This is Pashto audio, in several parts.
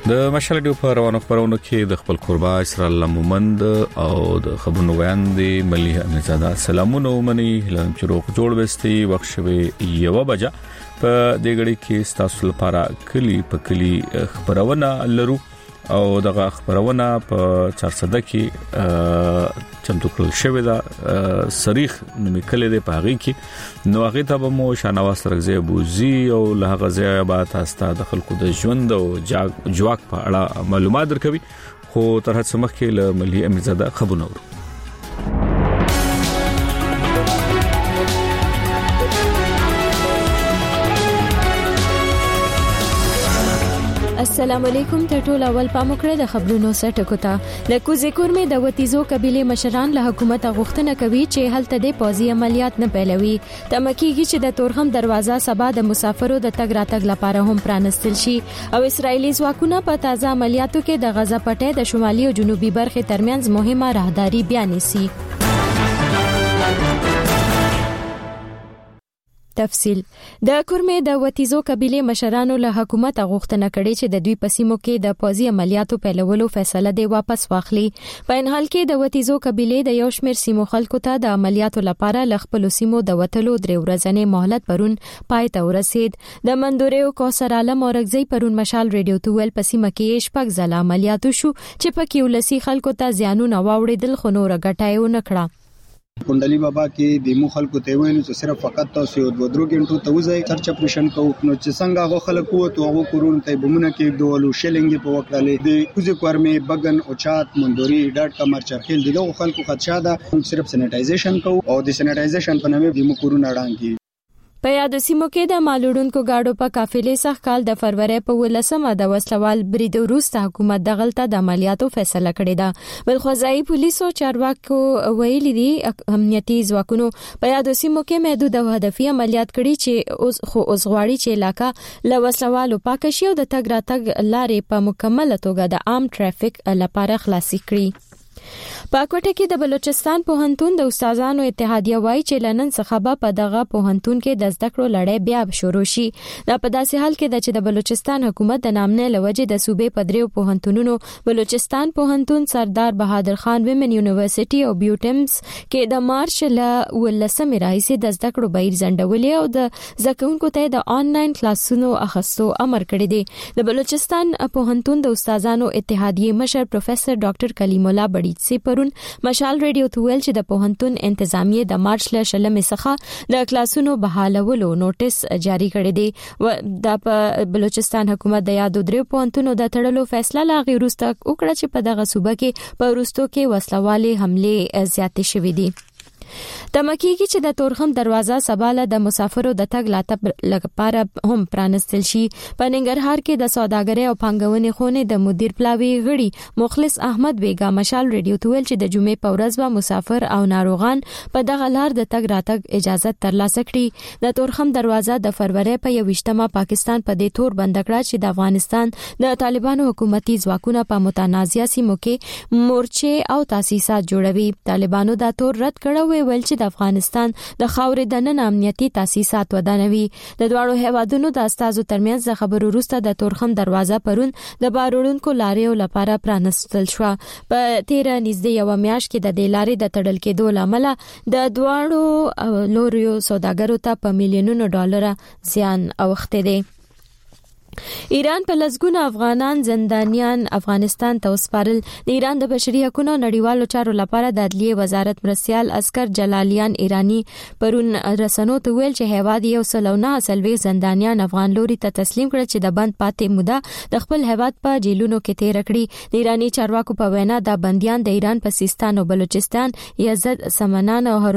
د مشال ډیو په روانو خبرونو کې د خپل قربا اسرائیل مومند او د خبرونو وړاندې ملي امنزاده سلامونه ومني لم چروق جوړ وستي وخت شوي یو بجا په دې غړي کې تاسو لپاره کلی په کلی خبرونه لرو او دغه خبرونه په 400 کې چمتو کول شوی دا صریح نمیکل دی په هغه کې نو هغه ته مو شانواز ترغزه بوزي او له غزه بعد تاسو د خلکو د ژوند او جواک په اړه معلومات درکوي خو تر هڅه مخکې له ملي امنزاده خبرونه ورو السلام علیکم ته ټول اول پاموکړه د خبرونو سرټکو ته د کوزیکور می د وتیزو قبيله مشران له حکومت غوښتنه کوي چې هلته د پوزي عملیات نه پیلوي تمکیږي چې د تورخم دروازه سبا د مسافرو د تګ راتګ لپاره هم پرانستل شي او اسرایلی ځواکونه په تازه عملیاتو کې د غزا پټې د شمالي او جنوبي برخې ترمنځ مهمه راهداري بیان نسی تفصیل د کورمه د وتیزو قبيله مشرانو له حکومت غوښتنه کړې چې د دوی پسیمو کې د پوزي عملیاتو پیلولو فیصله دی واپس واخلي په ان حال کې د وتیزو قبيله د یو شمېر سیمو خلکو ته د عملیاتو لپاره لخپل سیمو د وټلو درې ورځې مهلت پرون پای ته ورسید د منډوريو کوثر عالم اورګزي پرون مشال ریډیو توول پسیمه کې شپږ ځله عملیاتو شو چې پکې ولسی خلکو ته زیانونه واوړېدل خو نور غټایو نکړه کندلی بابا کې د مو خلکو ته ویني چې صرف فقط تاسو یو دوه غنټو ته وځي سرچ اپریشن کوو نو چې څنګه هغه خلکو ته هغه کورون ته بمونه کې دوه شلنګ په وکړلې د کوزي کورمه بغن او چات مندوري ډاټ کمر چرخیل دغه خلکو خدشه ده صرف سینیټایزیشن کوو او د سینیټایزیشن په نامه د مو کورونه اړانګي په یاد سیمو کې د مالوړونکو گاډو په قافلې څخه کال د فروری په 18مه د وسلوال برید وروسته حکومت د غلطه د عملیاتو فیصله کړې ده بل خوځای پولیسو چارواکو ویلي دي امنیتي ځواکونو په یاد سیمو کې محدود او هدفي عملیات کړي چې اوس غواړي چې علاقہ له وسلوالو پاک شي او د تګ راتګ لارې په مکمل توګه د عام ټرافیک لپاره خلاصي کړي پاکوټه کې د بلوچستان پوهنتون د استادانو اتحادیه وایي چې لنن څخه په دغه پوهنتون کې د زده کړو لړۍ بیا شروع شي دا په داسې حال کې چې د بلوچستان حکومت د نامنه لوجه د صوبې په دریو پوهنتونونو بلوچستان پوهنتون سردار بهادر خان ویمن یونیورسيټي او بیوټمز کې د مارچ له 18مې راهیسې د زده کړو بهیر ځنډولې او د زکونکو ته د آنلاین کلاسونو اخستو امر کړی دی د بلوچستان پوهنتون د استادانو اتحادیه مشر پروفیسور ډاکټر کلیم الله بډیچ سي پرون مشال ریډیو توول چې د پوهنتون انتظامیه د مارچ له 18مې څخه د کلاسونو بحالولو نوټس جاری کړی دی د بلوچستان حکومت د یادو درې پوهنتونو د تړلو فیصله لا غیرسته وکړه چې په دغه صوبه کې په وروستو کې وسلوالې حمله زیاتې شوې دي تمکیږي چې د تورخم دروازه سباله د مسافرو د تګ راتګ لپاره هم پرانستل شي په ننګرهار کې د سوداګرۍ او پانګونې خونې د مدیر پلاوی غړي مخلص احمد بیگا مشال ریډیو توول چې د جمعې په ورځ به مسافر او ناروغان په دغه لار د تګ راتګ اجازه ترلاسه کړي د تورخم دروازه د فروری په 28مه پاکستان په دې تور بند کړ چې د افغانستان د طالبانو حکومتي ځواکونه په متنازعه سیمو کې مورچې او تاسیسات جوړوي طالبانو دا تور رد کړو ویل چې د افغانستان د خاورې د نن امنیتي تاسیسات ودانوي د دواړو هیوادونو د استازو ترمنځ د خبرو وروسته د تورخم دروازه پرون د بارونکو لارې لپاره پرانستل شو په 13 نږدې یو میاشت کې د لارې د تړل کېدو لامل د دواړو لوريو سوداګرو ته په میلیونونو ډالر زیان اوخته دي ایران په لسګونه افغانان زندانیان افغانستان ته وسپارل د ایران د بشري حقوقو نړیوالو چارو لپاره د عدلیه وزارت مرستيال اسکر جلالیان ایرانی پرون رسنو ته ویل چې هیواد یو سلونه سلوي زندانیان افغان لوري ته تسلیم کړ چې د بند پاتې موده د خپل هیواد په جیلونو کې تیر کړی د ایرانی چارواکو په وینا د بنديان د ایران په سیستان او بلوچستان یزد سمنان او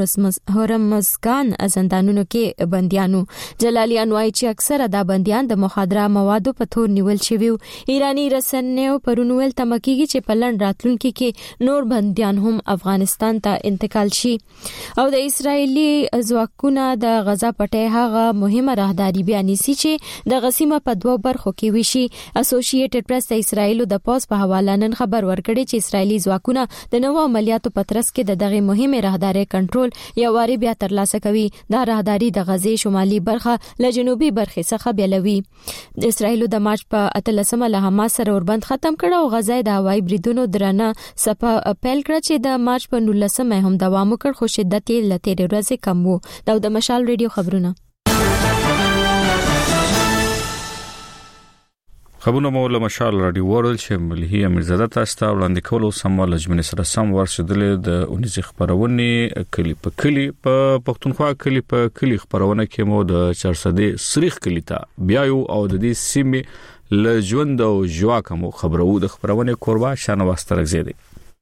هرمزګان زندانونو کې بنديانو جلالیان وایي چې اکثره د بنديان د مخدره موادو په تور نیول شوی ایرانی رسنیو پرون ویل تمکیږي چې په لند راتلونکي کې نور بنديان هم افغانستان ته انتقال شي او د اسرایلی ځواکونو د غزا پټه هغه مهمه راهداري بیان نسی چې د غسیمه په دوه برخو کې وشي اسوسییټډ پریس د اسرایل د پوز په حواله نن خبر ورکړي چې اسرایلی ځواکونه د نوو عملیاتو په ترڅ کې د دغه مهمه راهداري کنټرول یو واری بیا ترلاسه کوي دا راهداري د غزې شمالي برخه له جنوبي برخې څخه بیلوي اسرایل د مارچ په 13 له حماس سره اوربند ختم کړ او غزا د هوایي بریدونو درنه صفه پیل کړ چې د مارچ په 19 هم دوام وکړ خو شدت یې لته ورځې کم وو. د مشال ریډیو خبرونه خبرونه مو له مشال رادیو ورل چې ملي امیرزاده تاسو ته وړاندې کولو سم لجمن سره سم ورسېدل د 19 خبرونه کلی په کلی په پښتونخوا کلی په کلی خبرونه کې مو د 400 سریخ کلی ته بیا یو او د دې سیمه ل ژوند او جواک مو خبرو د خبرونه کوربا شانه واسترک زیاده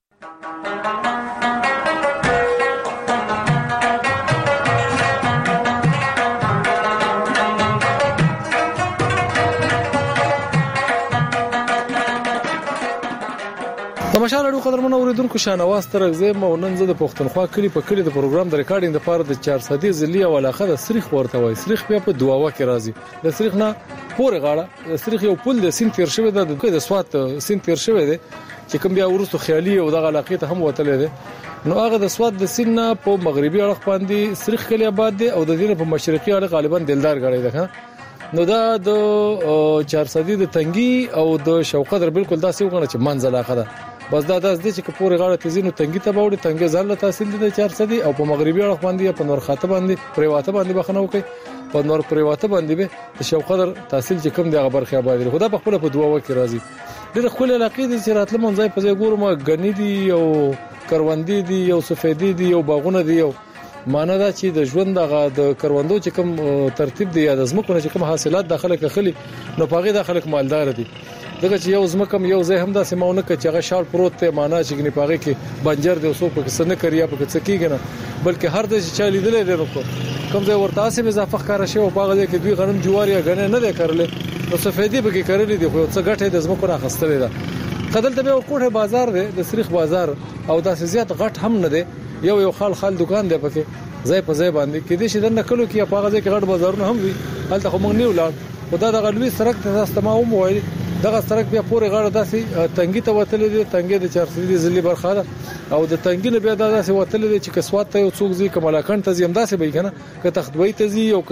تماشا لرو قدرمن اوریدونکو شانواز ترغزه مو نن زه د پښتونخوا کلی په کلی د پروګرام د ریکارډینګ لپاره د 400 ځلی او علاقه د سریخ ورته وای. سریخ بیا په دواوا کې راځي. د سریخ نه پورې غاړه د سریخ یو پل د سین تیر شوی د سوات سین تیر شوی دی چې کوم بیا ورسته خیالي او د علاقې ته هم وتلې دی. نو هغه د سوات د سین نه په مغربي اړخ باندې سریخ کلی آباد دی او د دې په مشرقي اړخ غالبا دلدار غړي ده. نو دا د 400 د تنګي او د شوقدر بالکل داسې وګڼه چې منځ علاقه ده. بس دا داس دي چې پورې غاړه تزینو تنګي ته باوړي تنګي ځل تحصیل دي 400 او په مغربي اړخ باندې په نور خاطه باندې پریواته باندې بخنه وکي په نور پریواته باندې به د شوقدر تحصیل چې کوم د برخه آباد لري خدا په خپل په دوا وکي راځي. د خپل علاقې د چیراتله منځای په ځای ګورم غنی دي او کروندې دي او سفیدي دي او باغونه دي او معنی دا چې د ژوند د کروندو چې کوم ترتیب دی یا د زمکو چې کوم حاصلات داخله کخلي نو پاغي داخله مالدار دي. دغه چې یو زمکم یو ځای هم داسې ماونه کې چې هغه شال پروت ته معنا چې ګنې پاغه کې بنجر دی اوسو په څه نه کړیا په څه کېږي نه بلکې هر د چې لیدلې دی نو کوم ځای ورته اسې اضافه ښکارا شي او پاغه کې دوی غنم جوار یا غنه نه کړل نو سفیدی به کې کړلې دی خو څه غټه د زمکو را خستلې ده. قدل ته به کوټه بازار دی د سریخ بازار او داسې زیات غټ هم نه دی یو خال دکان دی پکې ځای په ځای باندې کې دې شي د نکلو کې پاغه کې غټ بازارونه هم وي هلته خو مونږ نه ولاړ خدا د غلوي سرک ته تاسو ما هم وایي دغه سرک بیا پورې غاړه داسې تنګي ته وتلې دي تنګي د 400 ځلې برخه ده او د تنګي نه بیا داسې وتلې دي چې کسوات ته یو څوک ځي کملاکان ته زم داسې به کنه که تختوي ته زی او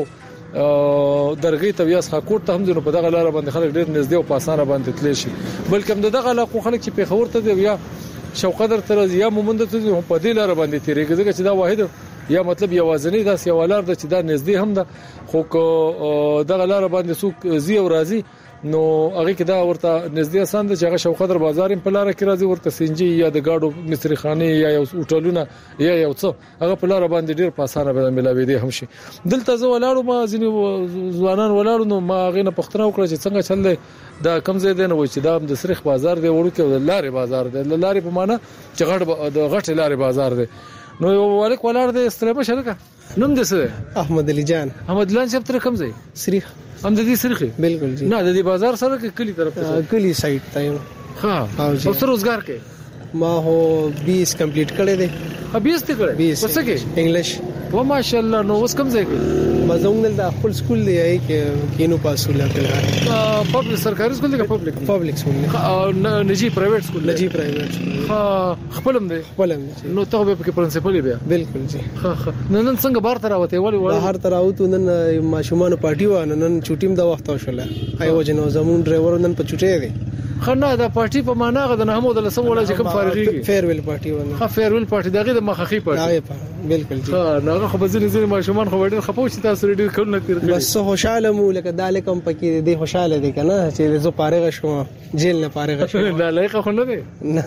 کشرګړو درګي ته بیا ښه کوټ ته هم ځنو په دغه لار باندې خلک ډېر نږدې او په اسانه باندې تللی شي بلکې دغه علاقو خلک چې په خبر ته دی یا شوقدر تر یا مومند ته په دې لار باندې تیریږي چې دا واحد یا مطلب یوازنی داس یو لار د چې دا نږدې هم ده خو دغه لار باندې څوک زی او راضي نو هغه کې دا ورته نږدې آسان ده چې هغه شوقدر بازار په لار کې راځي ورته سنجي یا د گاډو مصری خانه یا یو هوټلونه یا یو څه هغه په لار باندې ډیر په اسانه به ملاوي دي هم شي. دلته زه ولاړو ما ځینې ځوانان ولاړو نو ما غینه پښتنه وکړه چې څنګه چل دی دا کم ځای دی نو چې دا د سریخ بازار دی ورکه د لارې بازار دی لارې په معنا چې غټ لارې بازار دی. نو ولیک ولاړ دی استلمه شرکه نوم دې څه احمد علي جان احمد لان صاحب تر کم ځای سریخ هم د دې سریخ بالکل جی نه د دې بازار سره کې کلی طرف ته کلی سایت ته ها او سر روزګار کې ما هو 20 کمپلیټ کړی دی 20 ته کړی څه کې انګلیش و ماشاءالله نو اوس کوم ځای کې مزونګل د خپل سکول دی کې کینو پاسوله کړل پبلک سرکاري سکول دی پبلک سکول نجی پرایویټ سکول نجی پرایویټ سکول خپلم دی نو ته به کې پرنسپل بیا بالکل جی نن څنګه بار تر اوته ولی بهر تر اوته نن ماشومان پارټي و نن چوټیم د وخت وشله ایو جنو زمون ډرایور نن په چوټي دی خنه دا پارټي په معنا غو د محمود الله سم ولا چې کوم فارغيږي فیرویل پارټي ونه ها فیرویل پارټي دغه د مخخي پارټي بالکل جی ها ناغه خو بزنه ماشومان خو ډېر خپو چې تاسو ډېر کول نه تیر بس خوشاله مو لکه دالکم پکې دی خوشاله دي کنه چې زه فارغ شوم جیل نه فارغ شوم نه لایق خو نه دی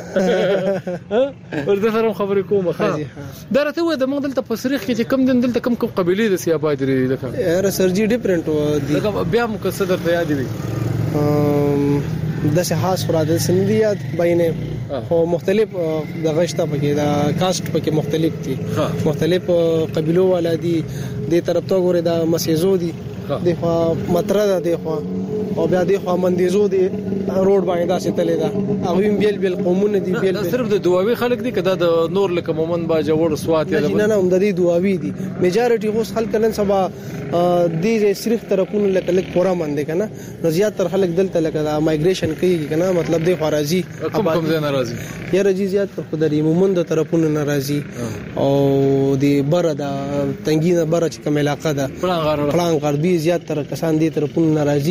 ورته سره خبرې کوم ها درته و د موږ دلته په سریخ کې چې کم دن دلته کم قبيله د سیاباد لري لکه ر سرجی ډیفرنٹ و دي بیا مو صدر ته یاد دي داسې خاص خراده سندیات بینه خو مختلف د غشته پکې دا کاست پکې مختلف دي مختلف قبيلو والا دي د طرف ته ګوره دا مسیزو دي د خو متره ده خو او بیا د خو مندیزو دي روډ باندې داسې تللی دا هغه بیل قومونه دي بیل صرف د دواوی خلک دي کدا د نور لکه مومن با جوړ سوات یا نه هم د دې دواوی دي میجارټي خو خلک نن سبا د صرف طرفونو لکه لک پورا مند کنه نو زیات تر خلک دلته لکه مایګریشن کوي کنه مطلب د خارجي کوم ځای ناراضي یا رجی زیات تر خدای مومن د طرفونو ناراضي او د بره د تنګینه بره چې کوم علاقه ده پلان غربي زیات تر کسان دي طرفونو ناراضي دي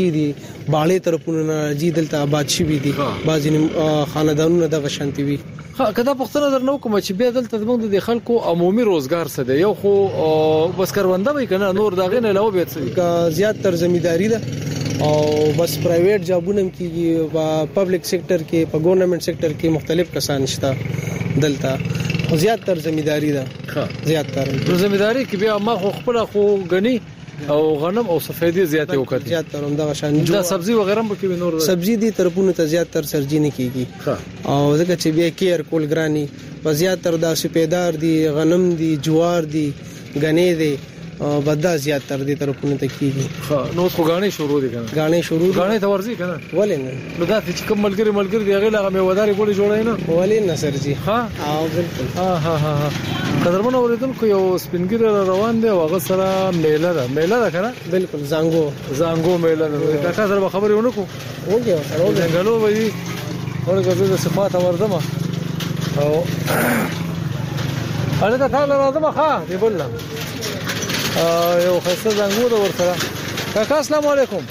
باړې طرفونه راځي دلته آباد شوي دي بعضې خاندانونه دغه شانتي وي. کدا پښتنه درنو کوم چې بیا دلته زموږ د خلکو عمومي روزګار څه دی یو خو بس کرونده وي کنه نور داغه نه علاوه به څه زیات تر زمینداری ده او بس پرایویټ جابونه کیږي په پبلک سېکټر کې په ګورنمنت سېکټر کې مختلف کسان شته دلته زیات تر زمینداری ده. زیات تر زمینداری کې بیا ما خو خپل خو غني او غنم او سفیدی زیاتې وکړي زیات تر همدغه شان دا سبزی وغیرہ به کې نور سبزی دي طرفونه ته زیات تر سرجی نه کیږي او ځکه چې بیا کیر کول ګرانی په زیات تر د سپیدار دي غنم دي جوار دي غنې دي بدا زیات تر دي طرفونه ته کیږي. نو خو غاڼې شروع دي کنه غاڼې ته ورځي کنه ولې نه نو دا چې کوم ملګری دی هغه لا مې وداري ګولې جوړای نه ولې نه سرجی او بالکل قدرمن اوریدونکو یو سپینګر روان دی او هغه سره میله ده کنه بالکل زانګو میله ده دا څه سره خبرې ونکو وګه سره څنګهلو وي ورګه د صفات وردمه او انا ته تعال راځم دی بل یو خاصه زنګور ورسره کاکا السلام علیکم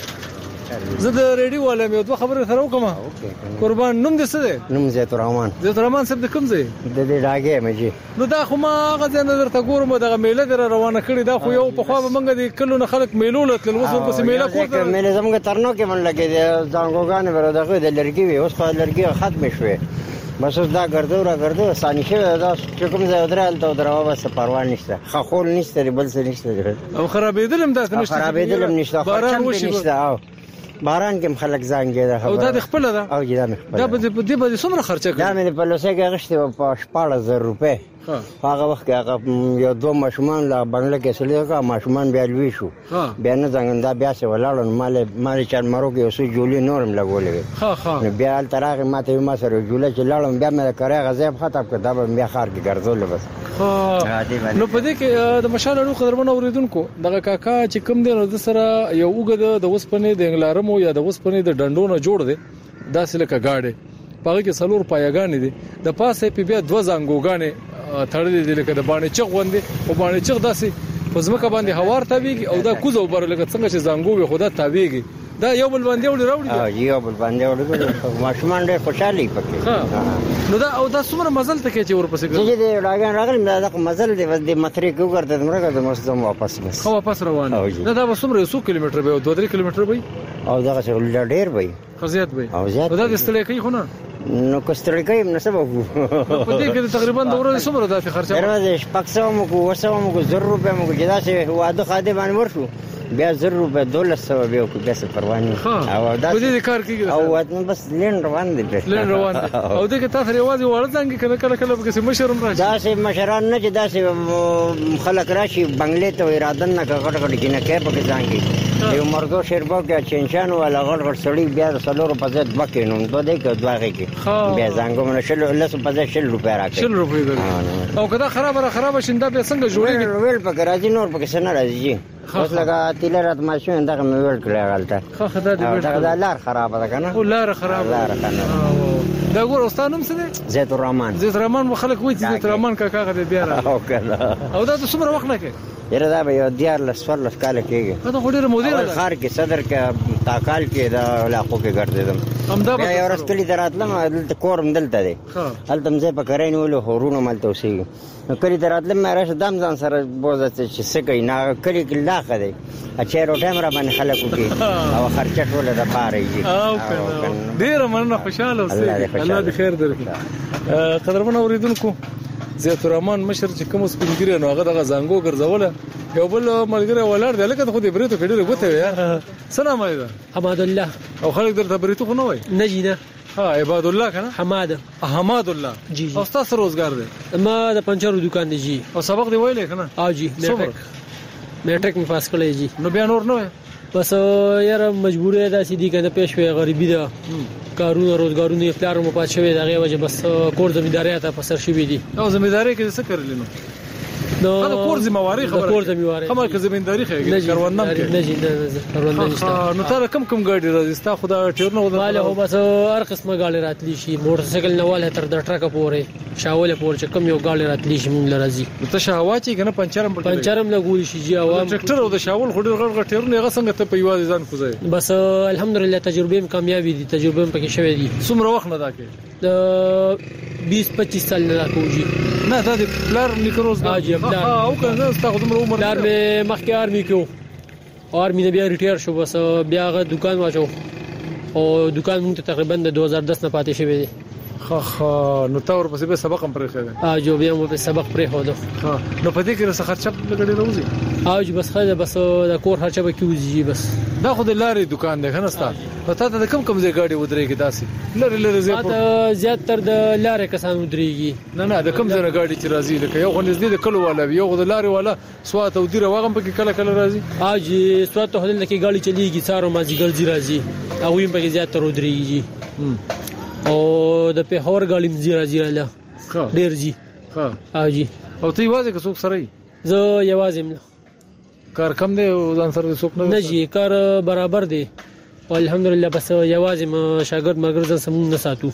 زه د ریډیو ولم یو دوه خبرې سره وکم قربان نوم دې څه دی؟ نوم زیت الرحمن صاحب د کوم ځای د دې راګه مې نو دا خو ما غزه نظر ته ګورم دغه میله در روانه کړی دا خو یو په خوا به منګه د کلو نه خلک میلو لتل وسو پس میله کوته میله زموږ ترنو کې من لګي د ځانګوګان ور دغه د لړکی وي اوس خو لړکی ختم شوه بس دا ګرځو سانی شه دا کوم ځای درال ته دروا بس پروا نشته خول نشته بل څه نشته او خرابېدلم دا نشته خرابېدلم نشته باران نشته او باران کې خلک زنګ ده او دا د خپل ده او دا خپل دا به څومره خرچه کړ دا مې په لوسه کې غشته په 14000 روپے هغه وخت کې هغه یو دوه ماشومان لا بنگله کې سړي کا ماشومان بیا لوي شو بیا نه څنګه دا بیا څه ولاړو مال چان مرو کې اوسې جوړې نورم لګولې نو بیا ترغه ماته ما سره جوړه چې لاړم بیا مې کړه غزيب ختم کړ دا بیا خار کې ګرځول بس نو په دې کې د مشال ورو قدرمن اوریدونکو دغه کاکا چې کوم دی نو د سره یو وګد د وسپنې د انګلارمو یا د وسپنې د ډندونو جوړ دی داسې لکه گاډي پاره کې سلور پایګانې دي د پاسه په بیا دوه زنګوګانې تړلې دي لکه د باندې چغ وندي او باندې چغ داسې پزماکه باندې هوار تاویږي او دا کوزو بر لکه څنګه چې زنګو به خدا تاویږي دا یو بل باندې وړي یو بل باندې وړي ماشومان ډېر خوشالي پکې نو دا او دا څومره مزل ته کې چې ورپسې چې دې راغلم دا مزل دې د مترې کو ګرځد مرګه د مستم واپس بس خو واپس روان دا څومره 100 کیلومتر به 2-3 کیلومتر به او دا څه ډېر به خزيات به او زیات دا د استلې کوي خو نه نو کوستړی کوي نو سبب په دې کې تقریبا د ورځې څومره د خرچه درځي شپږسو مو کو وسو مو کو 0 روپے مو جدا سي واده خاده باندې ورشو بیا 0 روپے 1200 به کو بس پروانه او دا دې کار کیږي او وته بس لین روان دي او دې کې تاسو ریواز ورځانګي کله کله به څه مشرم راځي دا سه مشران نه چې دا سه خلک راشي بنگلې ته اراده نه غټ غټ کې نه کې پکې ځانګي یو مرګو شیربو کې چنشان ولا غټ غټ سړی بیا سلور په ځد بکینو په دې کې دواغه کې بیا ځانګو من شل لس په ځد شل روپیا راکې 6 روپیا او کدا خراب شیندا به څنګه جوړیږي ویل پکې راځي نور پکې سن راځي اوس لگا تیلرات ماشین دغه مې ویل کړی غلطه دا لار خراب ده کنه او لار خراب دا ګور استادوم څه دي زیت الرحمن خلک وایي زیت الرحمن کاکا غته بیا او کله او دا څومره وخت نه کې یره دا به یو دیار لسفر کال کېږي دا خو ډیره مودې ده خار کې صدر کې تاکال کې دا علاقو کې ګرځیدم همدا به یو رستلی دراتلم دلته کورم دلته دی هلته مزه په کرین ولو هورونو ملته اوسې نو کلی دراتلم مې راشه دم ځان سره بوزه چې سګی نه کلی کې لاخه دی اچې روټه مرا باندې خلکو کې او خرچه ټوله د پاره او ډیره مننه خوشاله اوسې الله دې خیر درکړي قدرمن اوریدونکو زیت الرحمن مشر چې کوم سپینګری نو هغه دغه زنګو ګرځوله یو بل ملګری ولر دی لکه خو دې بریتو کې ډیره غوته یا سلام علیکم حماد الله او خلک درته بریتو خو نه وای نجینه عباد الله کنه حماد الله جی او تاسو روزګار دی ما د پنچرو دکان دی جی او سبق دی ویلې کنه او جی میټرک می پاس کړی جی نو بیا نور نه بس یاره مجبورې ده چې دې کنه پېښ وي غریبي ده کارونه روزګارونه اختیار مو پات شوی دغه وجه بس کور زمینداری ته پسر شوی دي او زمینداری کې څه کړل نو دا کور ذمہواری خبره کور ذمہواری کومه که زمینداری خېږي کاروانم کې نه جی کاروان نشته نو تر کم ګاډي راځي ستا خدا ټیرنو ماله هو بس هر قسمه ګاډي راتلی شي موټر سایکل نواله تر د ټرک پورې شاوله پورې چې کم یو ګاډي راتلی شي مونږ لرازي ته شاوا چې کنه پنچرم لګول شي جی عوام ټریکټر او د شاول خډر غړ ټیرنو هغه څنګه ته په یوازې ځان کوزای بس الحمدلله تجربه کامیابی دي تجربه پکې شوې دي څومره وخت نه دا کې د 20-25 سال نه کوجی نه دا د پلار نیکروز دا او کنه ستا خدوم عمر پلار مې مخکې آرمي کې آرمي نه بیا ریټایر شو بس بیا غو دکان واچو او دکان مونږ تقریبا د 2010 نه پاتې شوی دی خا نو تور پسې به سبق هم پرې خېده جو بیا مو په سبق پرې هودو نو پدې کې څه خرچه لګړې راوځي بس خاله بس د کور خرچه به کیږي بس دا خو د لارې دکان دی کنه ستا پته ته کم ځای گاډي ودرېږي داسي لری زه په زیات تر د لارې کسان ودرېږي نه د کم ځای گاډي چې راځي لکه یو خو نږدې د کلو والا یو د لارې والا سوات او دیره واغم پکې کله راځي سوات ته هلته کې گاډي چلیږي څارو مازی ګرځي راځي او ویم پکې زیات تر ودرېږي او د په هور غالم زیرا له ډیر جی جی او ته یوازې که څوک سره زه یوازې مله کار کم دی او ځان سره څوک نه جی کار برابر دی الحمدلله بس یوازې ما شاګرد مرګ ځان سمون نه ساتو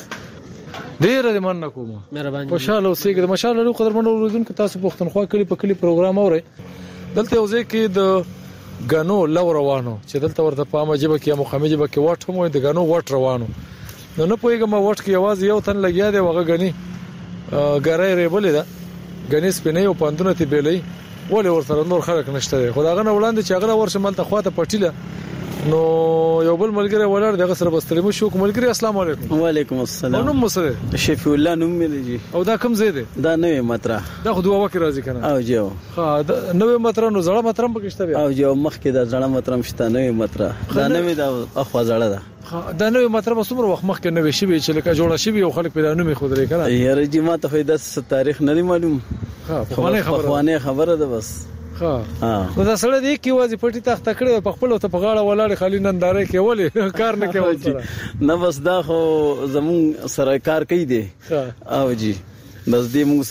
ډیر دې من کوم مهرباني خوشاله اوسئ ماشاءالله لو قدرمن اوریدونکو تاسو پښتونخوا کلی په کلی پروګرام اورئ دلته اوسئ کې د غانو لو روانو چې دلته ورته پامه جبه کې مخامه جبه کې واټ هم د غانو واټ روانو نه پوهیږم واټ کې आवाज یو تن لګیا دی وغه غني ګرای ریبلې ده غني سپینې او پاندونه تی بیلې ولې ورسره نور خلک نشته خدای غنه وړاندې چې هغه ورشه ملته خواته پټیله نو یو بل ملګری ولاړ دغه سره بستلمو شو ملګری السلام علیکم وعلیکم السلام نو مسره شفیع الله نوم مې دی او دا کوم زیاده دا نوې متره دا خو دوه وکړه راځي کنه او جو ها نوې متره نو زړه متره پکې شته او جو مخکې دا زړه متره شته نوې متره دا نوې دا اخوا زړه ده دا نوې مطلب څومره وخت مخکې نوې شي چې لکه جوړه شي او خلک پیدا نومې خو درې کنه یاره جی ما ته فائدہ تاریخ نه معلوم خوانه خبره ده بس نو دا سره دی کی وازی پټی تخت کړي په خپل ته په غاړه ولاړ خالی ننداره کې ولې کار نه کوي نه بس دا خو زمون سره کار کوي دی او جی بس دې موږ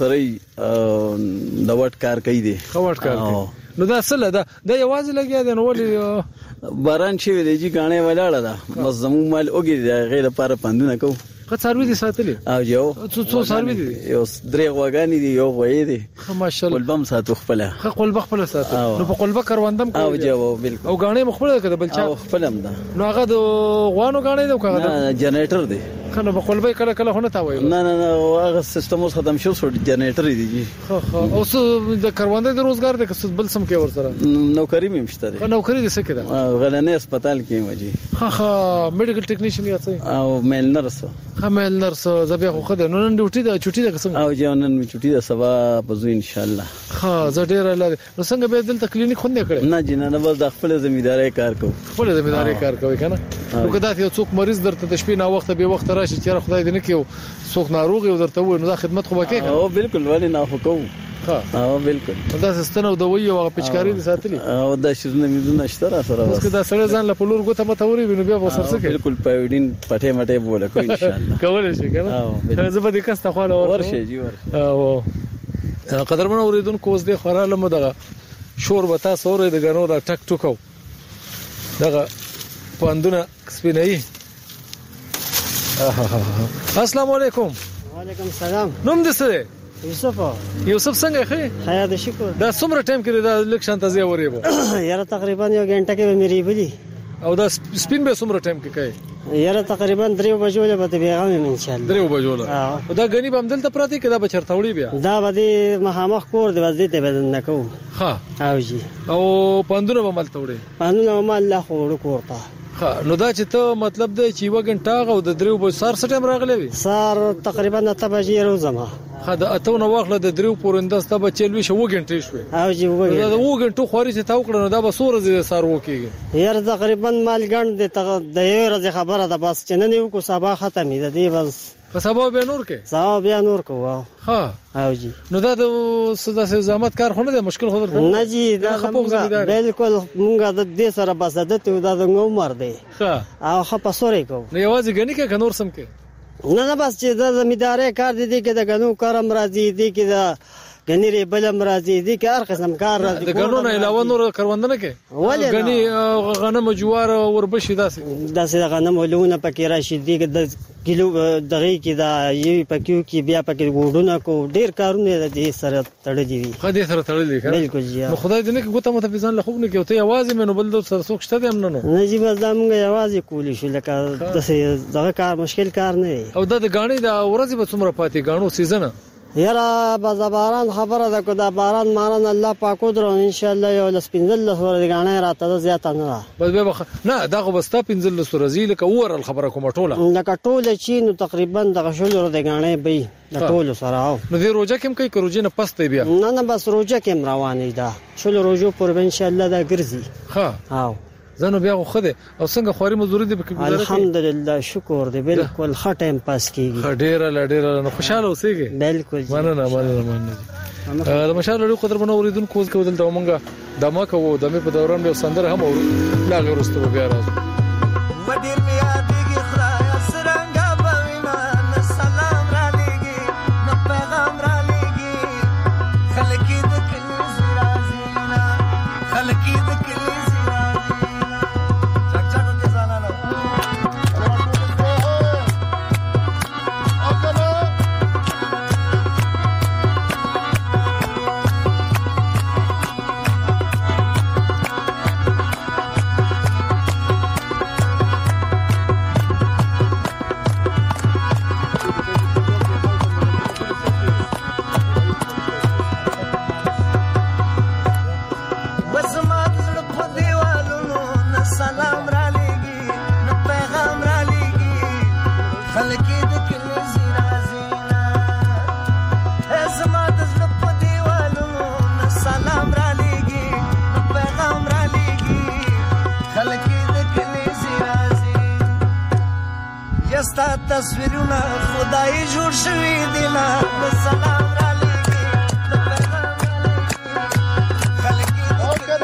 سره د وټ کار کوي دی وټ کار نو دا سره دا یوازې لګیا دی نو ولې باران شي دی جی غاڼه ولاړه ده بس زمون مال اوګي دی غیر لپاره پاندونه کو که څاروي دي ساتلې او جو څو څاروي دي یو درې غواګانی دي یو غوي دي ماشاءالله قلبم ساتو خپل قلب خپل ساتو نو په قلب کاروندم او جو بالکل او غاڼه مخبره کده بل چا خپلم ده نو هغه د غوانو غاڼه ده نه جنریټر دی کنه په قلبه کله هونه تا وایي نه هغه سیستم اوس ختم شو جنریټر دی جی اوس د کاروانده د روزګار د کس بل سم کې ورسره نوکری مې مشته دی نوکری دې څه کده غلنه هسپتال کې مجي میډیکل ټیکنیشن یا څه او میل نرس میل نرس زبیا خو خده نو نن ډیوټي ده چټي ده څنګه او جنن می چټي ده سبا پزو ان شاء الله زه ډیر لاره نو څنګه به دلته کلینیک خو نه کړې نه جننه بس د خپل ځمېداري کار کو خپل ځمېداري کار کوي کنه نو کدا ته څوک مریض درته د شپې نه وخت به وخت راشي چې خدای دې نه کیو څوک ناروغ یو درته و نو دا خدمت خو وکړي او بالکل ولی نه خو کوم او بالکل دا سستنه او دوی او پچکاری دي ساتلی او دا شزنه مزونه شته سره بس کدا سره ځان له پلور غوته متوري بنو بیا وسر څه بالکل پایډین پټه مټه بوله کو ان شاء الله کول شي کنه زه به دې کسته خو ورشه جی ورشه او قدرمن اوریدونکو اوس دې خوراله مو دغه شور وتا سورې د غنو دا ټک ټکو دغه پاندونه سپینای السلام علیکم وعلیکم السلام نوم دې څه یوسف څنګه ښه حیا د شکر دا څومره ټایم کې دا لکشن تازه وریبو یاره تقریبا یو غنټه کې مې ریبلی او دا سپین به څومره ټایم کې کوي یاره تقریبا 3 بجو له به پیغام ان شاء الله 3 بجو له دا غنی به عمدل ته پراتی کې دا بچرتاوړي بیا دا به مخامخ کور دی وځي ته بدن نکو ها او جی او پاندونه به مل توړي پاندونه مل الله خو ورته نو دا چې ته مطلب دی چې یو غنټه او د 3 بجو سار سټم راغلی وي سار تقریبا 9 بجې روزما دا اته نو واخله د 3 پورندس ته بچلوي شو غنټه شوي او جی دا و غنټه خوري چې تا وکړه نو دا به سور زی سار وکیږي یار تقریبا مال ګڼ دی د یو ورځې خبره ده بس چې نن یو کو سبا ختمې ده دی بس په سبا به نور کې سبا بیا نور کو ها او جی نو دا د صدا سه زحمت کار خونه ده مشکل خو درته نه جی دا بالکل مونږه د دې سره بس د دا نو مر دی ها او خپه سورې کو نو یوازې غنی کې کنور سم کې نه بس چې د زمینداري کار دي کې د غنو کارم راځي دي کې د غنی بلم راځي دي کې هر قسم کار راځي د غنو نه علاوه نور کروندنه کې غنی غنم جوار وربشي داسې غنم ولونه پکې راشي دي د کیلو دغه کې دا یوه پکیو کې بیا پکې وډونه کو ډیر کارونه دي سره تړلې دي خدای سره تړلې ښه بالکل جی نو خدای دې نه کې ګوته مت فزان له خوب نه کې ته आवाज مې نو بل د سره څوک شته هم نه نجیب زموږ आवाज کولی شو لکه دغه کار مشکل کار نه او د غاڼې د ورځې به څومره پاتې غاڼو سیزن یاره بازاران خبره ده کو دا باران ماران الله پاک درو ان شاء الله یو لسپینځل ورځې غاڼې راته زیاته نه بس به نه دا خو بستا پینځل ورځې لکه اور خبره کوم ټوله لکه ټوله چې نو تقریبا د غشول ورځې غاڼې به د ټولو سره نو دی روزه کوم کوي روزه نه پسته بیا نه بس روزه کوم روانې ده شول روزو پر ان شاء الله دا ګرځي ها او زنه بیا خو خده او څنګه خوري مزدوري دې پکې الحمدلله شکر دې بالکل ښه ټایم پاس کیږي ډېر نو خوشاله اوسېږي بالکل مننه د مشال لري قدر بنو اوریدون کوز کو دلته مونږه دمه کوو دمه په دوران به سندر هم او لا غیر واستو بیا راځو وډیر میا دیږي خدای سرنګا بوینا سلام را لګي نو پیغام را لګي خلکی د کلی زرازینا خلکی د کلی تصویرونه خدای جوړ شوی دی لا سلام را لګي نو پیغام را لګي خلک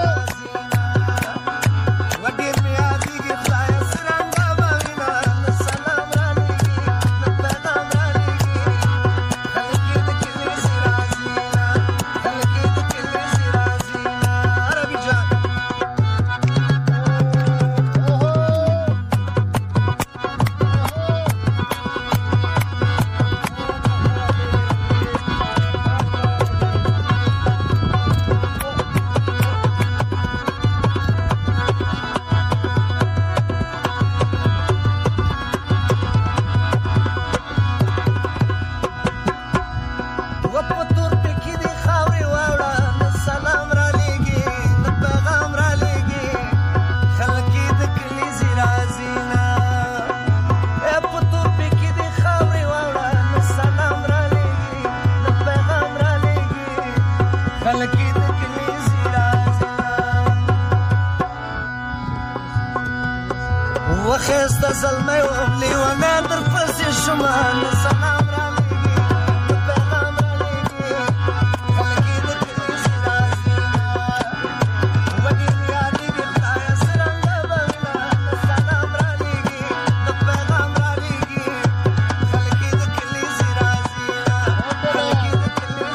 وډیر میا دیږي خدای سرنګا بوینا سلام را لګي نو پیغام را لګي خلک د کلی زرازینا خلک د کلی زرازینا عربي جان وخسته زلمه وبلی وانا در پسې شمان سلام را لګي پیغام را لګي خلک دې کلی زرازینا وډیر یاد دې خدای سرنګا بوینا سلام را لګي پیغام را لګي خلک دې کلی زرازینا خلک دې کلی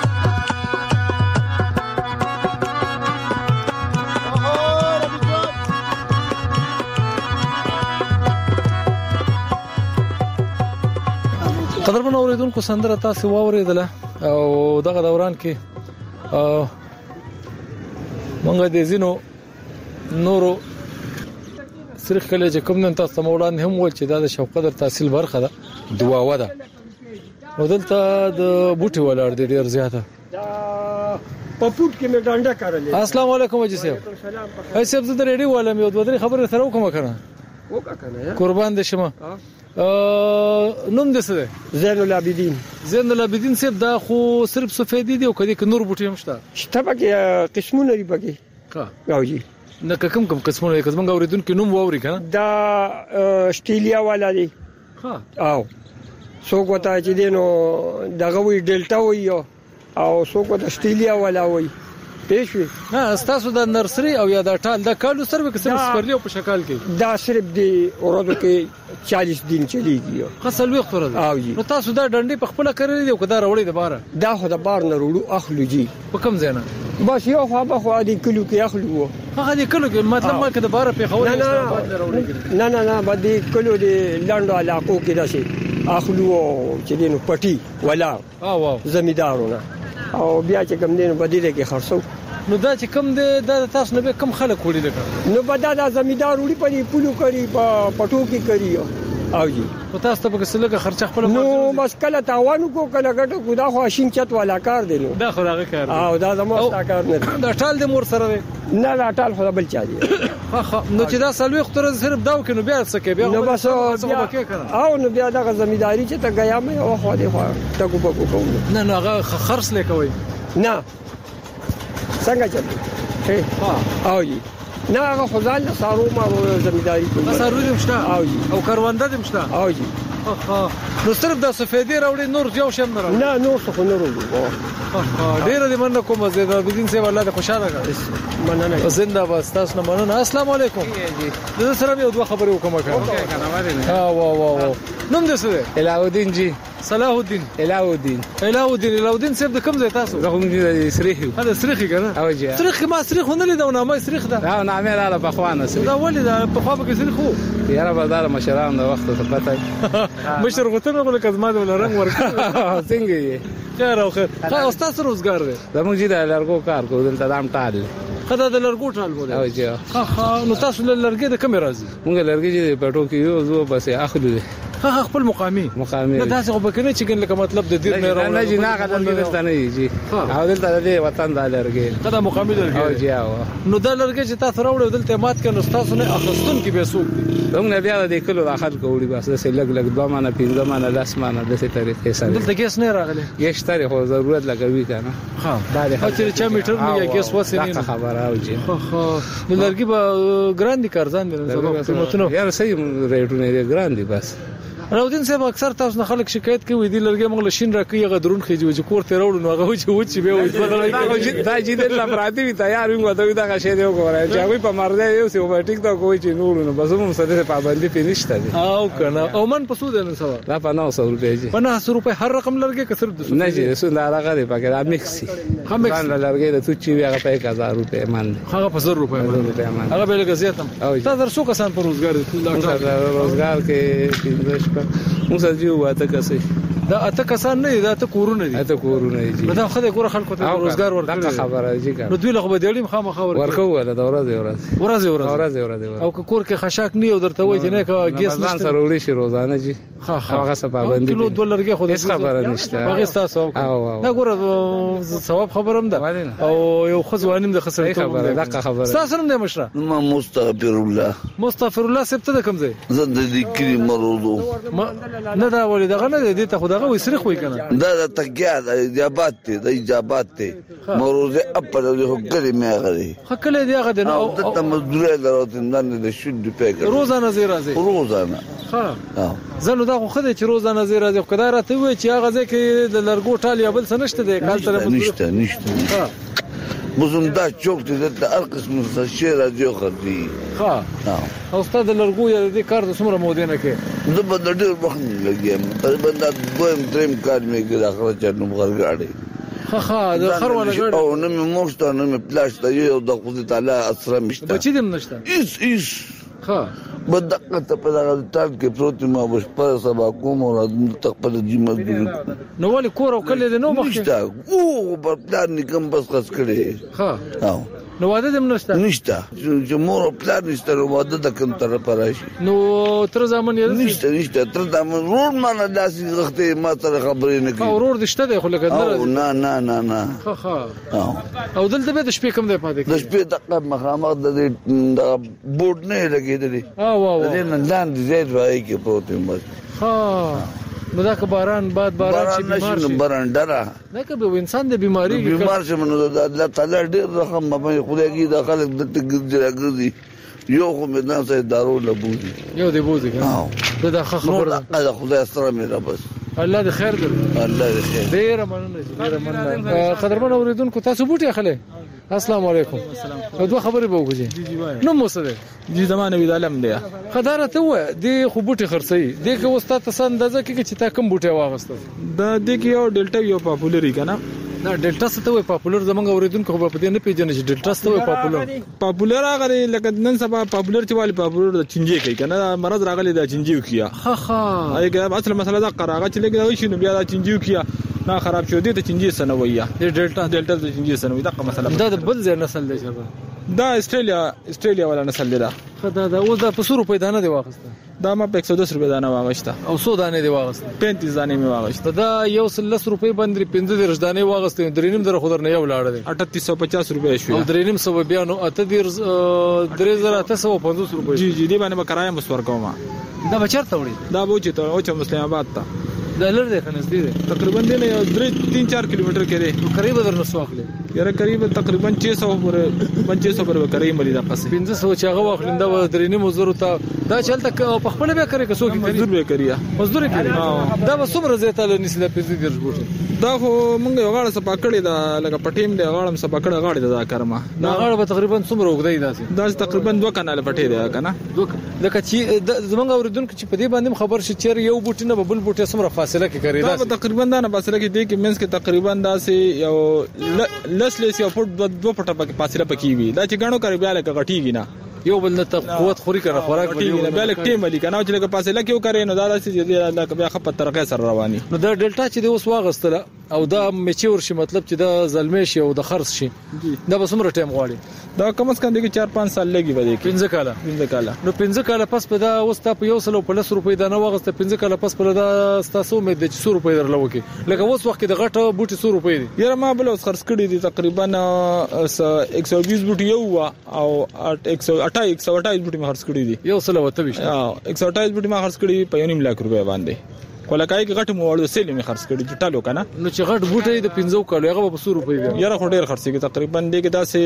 قدر بنو اوریدونکو سندره تاسو واوریدله او دغه دوران کې مونږ د زینو نورو سرخ کله چې کوم نن تاسو موړان هم ول چې د شوق قدر تحصیل برخه ده دواوه ده نو دلته د بوټي ولر دي ډیر زیاته په پوت کې مې ډانډه کارلې. السلام علیکم اجي صاحب. هي صاحب زه د ریډي والم یو دوه درې خبره سره وکم کنه. وکړه قربان دې شمه. نوم دې څه دی؟ زین العابدین. زین العابدین صاحب دا خو صرف سفیدی دی او کدي ک نور بوټي هم شته. شته پکې قسمونه لري پکې. ها. راوځي. نه کوم قسمونه لري کزمنګ اوریدونکو نوم ووري کنه. دا استرالیا والا دی. ها. او څوک وتا چې دینو دغه وی ډیلټا وی او څوک وتا استرالیا والا وی. پېښ نه تاسو د نرسري او یا د ټال د کالو سره کې صرف سپرلی په شکل کې دا صرف دی ورځو کې 40 دن چلیږي خاصه لوي خبره او جی نو تاسو دا ډنډې په خپل کړی دی او کدا وروړي د بار دا خو د بار نه وروړو اخلو جی په کوم ځای نه بس یو خو دي کلو کې اخلو هغه دي کلو کې مطلب ما کې د بار په خو نه باندې کلو دي لاندو علاقو کې داسي اخلو چې دینو پټي ولا او زمیدارونه او بیا چې کوم دینو بدیله کې خرڅو نو دا چې کوم د تاسو نه به کم خلک وړي لکه نو بدا دا زمیدار وړي په پولو کوي په پټو کې کوي او جی او تاسو ته به څه خرچه خپل نو بس کله تاوانو کو کله ګټو کو دا خو شین چت والا کار دی نو دا خو هغه کار او دا زموږ کار نه دا ټال د مور سره نه دا ټال خو بل چا دی نو چې دا سلوي خطر صرف داو کې نو بیا څه کې بیا نو بس او نو بیا دا زمیداری چې ته غیا مې او خو دې خو ته کو بکو کوم نه هغه خرڅ لیکوي نه څنګه چل او جی نه هغه خدای له سارو ما زمیداری کوي سارو دې مشته او جی او کاروانده دې مشته او جی نو صرف د سفیدی راوړي نور یو شم نه نه نور څه نه وروړو ډیر دې مننه کوم زید الدین صاحب الله دې خوشاله کړي مننه زنده باد تاسو نه مننه السلام علیکم زه سره یو دوه خبرې وکم نوم دې څه الہ الدین جی صلاح الدین الہ الدین صاحب د کوم ځای تاسو زه هم دې سریخي هدا سریخي کنه او جی سریخي ما سریخ نه لیدو نه ما سریخ ده دا نه مې رااله په خوانه سریخ دا ولې دا په خوا کې سریخ وو یاره بدل مشران د وخت ته پته مشر غوتنه ول کزما د رنگ ورکړ څنګه یې خیر او خیر خا استاد روزګار دی زموږ جی د لارګو کار کو دلته دام ټال خدای د لارګو ټال مو او جی نو تاسو له لارګي د کوم راځي مونږ لارګي جی په ټوکې یو زو بس اخلو دي خپل مقامی نه تاسو په کنه چې ګنه مطلب د دې نه راو نه جی نه غلط دلته نه جی او دلته د وطن د لارګي خدای مقامی لارګي او جی او نو د لارګي چې تاسو راوړل دلته مات کنه تاسو نه اخستون کې به سوق موږ نه بیا د کلو داخل کوړي بس د لګ لګ 2 مانه 15 مانه 10 مانه د څه طریقې سره دلته ګیس نه راغلی ګیس تر خو ضرورت لګوي کنه ها دا چې چا میټر نه یا ګیس وسه نه خبره او جی د لارګي به ګراندي کارزان دي سبب قیمتونه یار صحیح ریټونه ګراندي بس راودین صاحب اکثر تاسو نه خلک شکایت کوي دی لرګي موږ لشین راکې هغه درون خېږي چې کور ته راوړو نو هغه چې به وي دا چې د لپاره دی تیار وي دا دا شه دی وګورای چې هغه په مرده یو سی اوټیک دا کوی چې نور نو بس موږ سره پابندي پینشته دي او کنه او من په سود نه سوا دا په 900 روپے جی 900 روپے هر رقم لرګي کثر نه جی سود هغه دی پکې دا میکسي هم لرګي د توچی هغه په 1000 روپے من هغه په 1000 روپے من هغه به لګ زیاتم تاسو څو کسان په روزګار کې 15 موږ جو واته کسي دا اته کسان نه دا ته کورونه دي اته کورونه دي دا خدای ګوره خلکو ته روزګار ورکړي دا خبره جی نو دوی له بدیړم خامہ خبر ورکو ولا دا ورځ او کور کې خشاک نه درته وای چې نه کا ګیس نشته سره وړي شي روزانه جی هغه څه پابندي کیلو $2 کې خو هیڅ خبره نشته هغه تاسو دا ګوره ثواب خبرم ده او یو خزوانیم د خسرې خبره دغه خبره تاسو هم د مشره ما مستغفر الله سب ته کوم ځای زه د دې مرودو نه دا ولې دغه نه دي ته خدای وي سرخ وي کنه دا تګیا د اجابات ته مروزه خپل د هغه مې غري خکله دی هغه نو د مزدوري دروته نه د شود پیګ روزانه زی راځي ها زنه دا خو خدای چې روزانه زی راځي خدای راته وي چې هغه ځکه د لرګو ټال یا بل څه نشته دی کال سره نشته مزوندا چوک ته هر قسم څه راځي خو دی او استاد لرګو یا د کار د سمره مودینه کې زه په ډېر وخت لګیم تقریبا دا دویم دریم کار مې کې داخله چرنو غرغاړي د خر ولا غړ او نه مې موشته نه مې پلاش ته یو د خدای تعالی اسره مشته بچی دم نشته ایس بدقه ته په دغه تاک کې پروت ما بش پر سبا کوم او تقبل دي مزدور نو ولې کور او کله نو مخته او په پلان نکم بس خاص کړي او نو واده دم نشته چې مور او پلان نشته نو واده د کوم طرف راشي نو تر زمون یې نشته تر زمون ورور ما نه داسې وخت ما سره خبرې نه کوي ورور دشته دی خو لکه نه او دلته به د شپې کوم دی پاتې د شپې دغه مخامخ د بورډ نه لګېدلی د نن لاندې زید وای کې پروت بس نو دا که باران چې بیمار شي باران ډره نه که به انسان د بیماری بیمار شي نو د الله تعالی ډېر رحم باندې خدای کې د خلک د تګ یو خو مې نه سي دارو لبوزي یو دی بوزي دا خبره دا خدای سره مې را بس الله دې خیر درکړي الله دې خیر ډېر مننه قدرمن اوریدونکو تاسو بوټي اخلي السلام علیکم. دوه خبرې به وکړي. نو موسره دي زمانه وی عالم دی. خداره ته و دي خو بوټي خرڅي. دي که استاد ته اندازه کې چې تا کوم بوټي واغسته. دا د کې یو ډیلټا یو پاپولری کنه. دا ډیلټا څه ته وي پاپولر زمونږ اوریدونکو په دې نه پیژنې چې ډیلټا څه ته وي پاپولر هغه لکه نن سبا پاپولر چې والی پاپولر د چنجي کوي کنه مرض راغلی د چنجي کیا. ها هغه اصل مسله دا قراغه چې لګي شي نو بیا د چنجي کیا نه خراب شو دي ته چنجي سنويه. ډیلټا د چنجي سنوي دا مسله. دا د بل ځای نسل دی شبا. دا استرالیا ولا نسل دی دا. دا اوس د 500 روپۍ دانه دی واغسته. دا ما په 110 روپۍ دانه واغسته. او 100 دانه دی واغسته. 35 دانه می واغسته. دا یو 10 روپۍ باندې 15 دانه واغسته. درینم در خودر نه یو لاړ دی. 3850 روپۍ شو. او درینم سو بیا نو 3850 روپۍ. جی دی باندې کرایه مسور کوم. دا بچرته وړي. دا بوچ ته او چې مسلمان آباد ته. دا لر دی خنس دی. تقریبا دی نه 3-4 کیلومتر کې دی. قریب در نو سواخله. یاره قریب تقریبا 600 پر کرای ملي دا پس 500 چې هغه واخلنده و درینه مزور ته دا چلته په خپل به کوي کسو کې مزدور به کوي مزدور کوي. دا به څومره زیاته لنیس د 500 بوټي. دا خو مونږ یو غاړه سپا کړی دا لکه پټیم دی غاړم سپا کړی غاړه دا کارما. دا غاړه به تقریبا څومره وګدای دا تقریبا 2 کناله پټی دی کنه. لکه چې زمونږ اوریدونکو چې په دې باندې خبر شي چې یو بوټي نه بل بوټي سمره فاصله کې کوي. دا تقریبا دا نه فاصله کې دی کې منځ کې تقریبا دا سي یو لسلیس یو فوټ 2 فوټه پکې فاصله پکې وي. دا چې غاڼو کوي بیا لکه غټیږي نه یو بل نه قوت خوري کنه خوراک غټیږي نه بیا لکه ټیم علی کنه چې لکه فاصله کې وکړي نو دا چې لکه بیا خپل طریقې سره رواني. نو دا ډیلټا چې د اوس واغستله او دا میچور شي مطلب چې دا زلمی شي او د خرڅ شي دا به څومره ټیم غواړي. دا کم از کم دغه 4-5 سال لګي به 15 کاله نو 15 کاله پس په دا اوس تا په 150 روپۍ دا نه واغسته 15 کاله پس په دا ستاسو امید د 100 روپۍ درلو کې لکه اوس وخت د غټه بوټي 100 روپۍ دي. یاره ما بل اوس خرڅ کړی دي تقریبا 120 بوټي یو او 128 بوټي ما خرڅ کړی دي. یو سل وته وي 128 بوټي ما خرڅ کړی په 1.5 لک روپۍ باندې. کولکای کې غټ موړو سیلې می خرڅ کړی ټالو کنه. نو چې غټ بوټي د 15 کالو هغه په 100 روپۍ دی. یاره خو ډیر خرڅي تقریبا دغه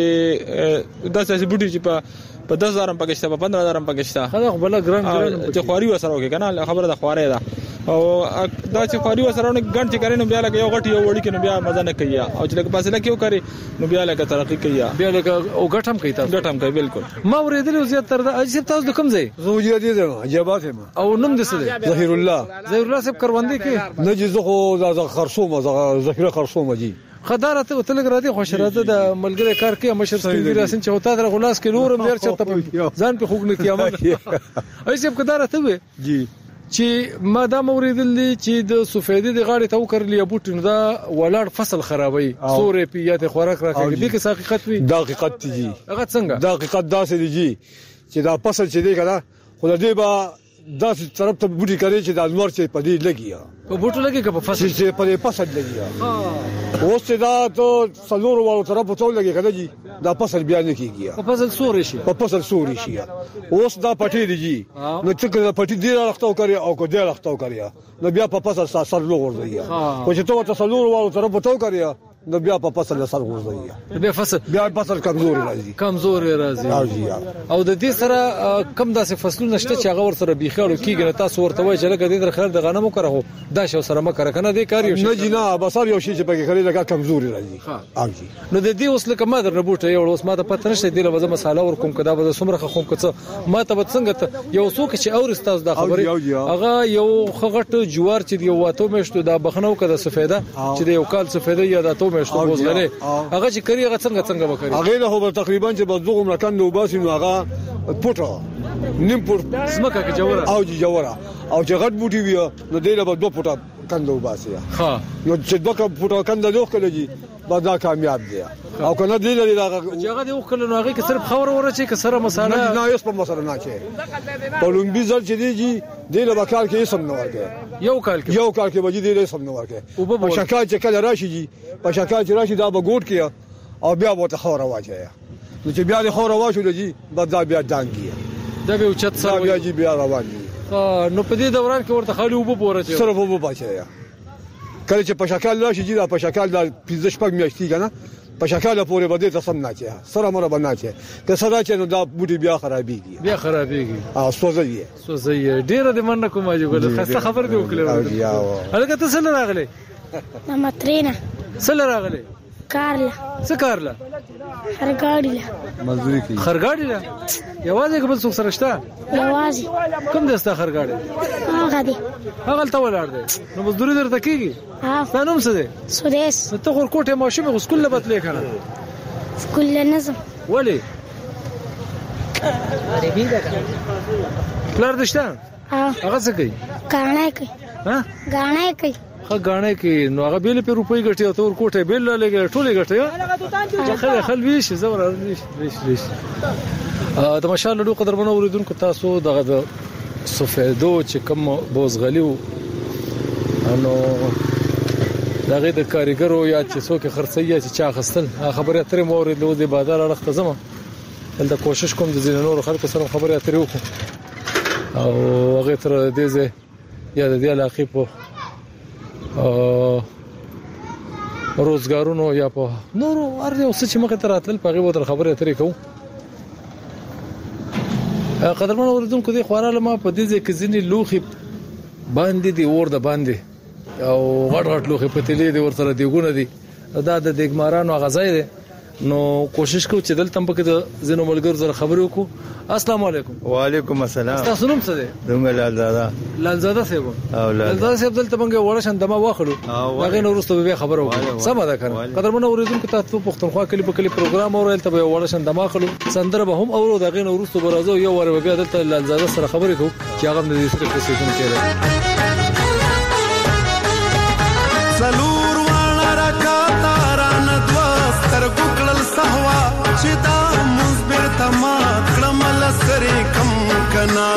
داسې بوټي چې په 10000 پکشته په 15000 پکشته. خو بل ګران چې خواري وسره وکي کنه خبره د خواري ده او دا چې خواري وسره نه ګڼ چې کړي نو بیا لکه یو غټ یو وړي کې نو بیا مزه نه کوي او چې لکه فاصله کې وکړي نو بیا لکه ترقی کوي بیا لکه او غټ هم کوي تاسو غټ هم کوي بالکل. ما ورېدل زیات تر دا اجازه تاسو د کوم ځای زوجي دي عجبات ما او نوم دې څه دی؟ ظهیر الله صاحب کروندې کې نه جزو خو دا خرصومه ذخیره خرصومه جی خداره ته تلګ راځي خوشراته د ملګری کار کې مشر سپینګری اسن چې هوتا در غلاس کې نورم ډیر چرته ځان په خوګ نه کیامه ایسه کداره ته وي جی چې ما دا موریدل چې د سفیدی د غاړې ته وکړلې بوټ نو دا ولاړ فصل خرابوي سورې پیات خوراک راکړي دي کې حقیقت وي. دا حقیقت دي هغه څنګه دا حقیقت داسې دي چې دا فصل چې دی کنه خو دې با داسې طرف ته بوټي کوي چې د انور چې پدې لګي په بوټو لګي که په فصل چې په فصل لګي اوس دا ته څلور وړو طرف ته لګي کنه جی دا فصل بیا نه کیږي په فصل سوري شي په فصل سوري شي اوس دا پټي دي نو چې کله پټي دی راختو کوي او کو دی راختو کوي نو بیا په فصل سر لوګورځي او چې ته څلور وړو طرف ته کوي نو بیا په فصل سر غوځي بیا فصل کمزوري راځي او د دې سره کم داسې فصلونه شته چې هغه ور سره بيخاړو کیږي تاسو ورته وایي چې لکه دې در خیر د غنمو کړو دا شو سره مکر کنه دې کار یو نه جنا بسار یو شی چې پکې خري لګه کمزوري راځي نو د دې اوس لکه ما در نه بوټه یو اوس ما ته پته نشته دی له مساله ور کوم کدا به سمره خوم کڅ ما ته څنګه یو څوک چې اور استاد د خبرې هغه یو خغټ جوار چې یو واته مشته دا بخنو کده سفیده چې یو کال سفیده یا د تو مشته وزغله هغه چې کری هغه څنګه وکړي هغه له هو تقریبا چې بزغه ملکان نو باسي نو هغه پټه نیم پټ سمکه کې جوړه او جوړه او چې غټ بوټي وي نو دله به 2 پټه کندو باسي ها نو چې 2 پټه کنده دوه کړي بعد دا کامیاب دی او کنه دی لري دا چې هغه دی وکړل نو هغه کې صرف خبر ورچې کې سره مساله نه یوس په مساله نه چي په لومبي ځل چې دی دی له وکال کې سم نه ورګي یو کال کې وجې دی سم نه ورګي په شکایت چې کله راشي جی په شکایت راشي دا به ګوټ کې او بیا به خبره واچي نو چې بیا د خبره واچو دی بعد دا بیا دانګي دا به اوچت سره بیا جی بیا روان دي نو په دې دوران کې ورته خالي وبو پورچې سره وبو بچي کله چې په شکل راشي جی دا په شکل د 15 پک میاشتې کنه په شکل پورې بده ته سم نه چي سره مر باندې چي که سره چې نو دا بوټي بیا خرابيږي او سوځي ډیره د مننه کوم اجو خسته خبر دی وکړه او هغه ته سره راغله ماترینا سره راغله کارله څه کارله خرګاړي مزدوري کوي خرګاړي لا یوازې کوم څوک سره شته یوازې کوم دسته خرګاړي هغه دی هغه ته ولاړ دی نو مزدوري درته کیږي ها نوم څه دی سودیس ته خور کوټه ماشومه سکول نه بتلې کنه سکول نظم ولی پلار دشته هغه څه کوي غاڼه کوي ها غاڼه کوي غاڼه کوي نو هغه بیل په روپۍ ګټي او تور کوټه بیل لګي ټوله ګټي خل ویش زور ویش د ماشاءالله ډو قدر منو اوریدونکو تاسو دغه د سفیدو چې کوم بوزغلیو نو دغه د کاریګرو یا چې څوک خرڅي چې چا خستل خبره اترې مورید له دې بازار اړخ ته زما دلته کوشش کوم د زین نور خلکو سره خبره اترې وکړو او هغه تر دې ځای یا د دې علاقې په روزګارونو یا په نورو ارزه اوس چې مخه تر اتل په غیبه تر خبره اترې کوم قدرمن اوریدونکو دې خوراله ما په دې ځای کې ځینې لوخي باندې دی اور د باندې او غټ غټ لوخي پتلې دي ورته دیګونه دي دا د دیګمارانو غزای دي نو کوشش کوو چې دلته هم پکې د زینو ملګرو سره خبرې وکړو السلام علیکم وعلیکم السلام تاسو نوم څه دی دومره لالزاده صاحب لالزاده صاحب دلته موږ ورشن دمه واخلو هغه نو وروسته به خبرو سم ده کنه قدرمن اوریدونکو تاسو پښتونخوا کلی په کلی پروګرام اورل ته به ورشن دمه واخلو سندره به هم اورو دغه نو وروسته برازو یو ور به دلته لالزاده سره خبرې کوو چې هغه د دې سره څه کوي سلور وانا رکاتا ران دوستر ګکړل سهوا چې دا مزبر تما کړمل سره کم کنا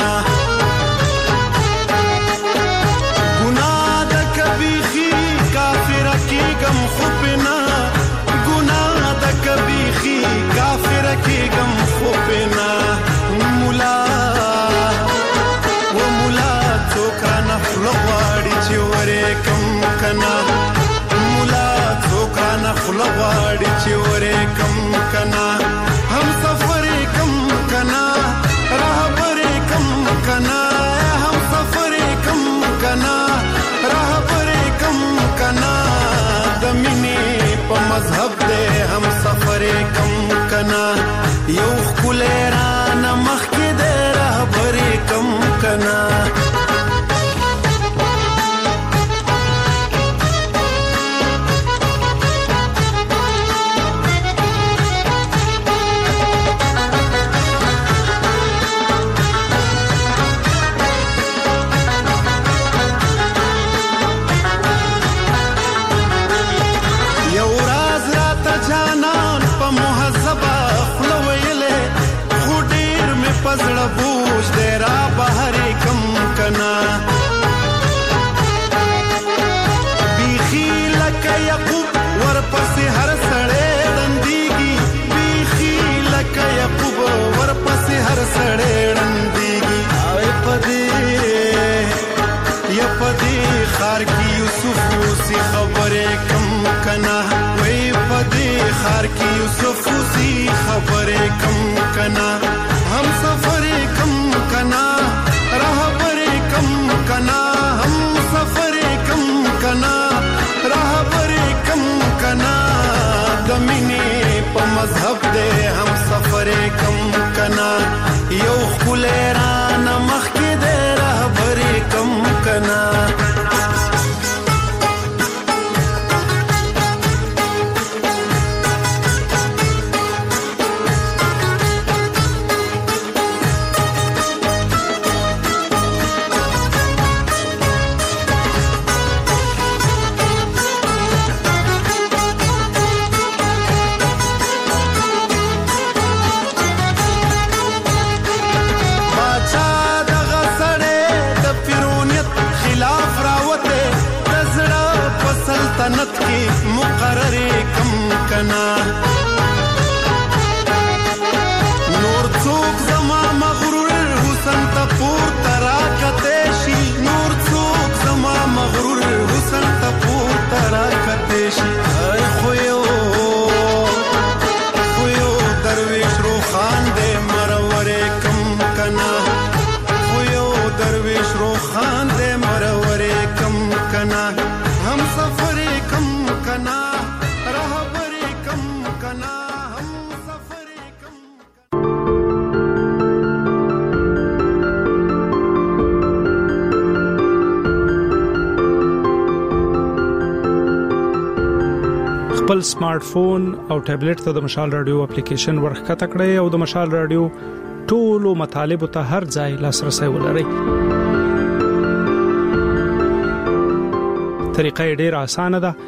ګناه د کبيخي کافر کی غم خوبنا ګناه د کبيخي کافر کی غم خوبنا مولا و مولا څوک نه فلواړي چې ورې کم کنا مولا څوک نه فلواړي چې ورې کم کنا هم سفر کم کنا راهبر کم کنا هم سفر کم کنا راهبر کم کنا د مینې په مذهب دې هم سفر کم کنا یو خلران مخ کې دې راهبر کم کنا پزړه بوج دې را بهر کم کنا بیخی لکه یعقوب ورپسې هر سړی رندېږي بیخی لکه یعقوب ورپسې هر سړی رندېږي پدې خار کې یوسف اوسې خبرې کم کنا وای پدې خار کې یوسف اوسې خبرې کم کنا हम सफर कम कना राहबर कम कना हम सफर कम कना राहबर कम कना दमिने प मजहब दे हम सफर कम कना यो खुलेरान मख के दे राहबर कम कना सल्तनत की मुकर्रर कम कना नूर चूक जमा मगरूर हुसन तपूर तराकतेशी नूर चूक जमा मगरूर हुसन तपूर तराकतेशी ay khoyo दरवेश रोखान दे मरवरे कम कना khoyo दरवेश रोखान दे मरवरे कम कना हम सफर कम कना राहबर خپل سمارټ فون او ټابلیټ ته د مشال رادیو اپلیکیشن ورخکته کړئ او د مشال رادیو ټولو مطالب ته هر ځای لاسرسي ولرئ. طریقه ډېره اسانه ده.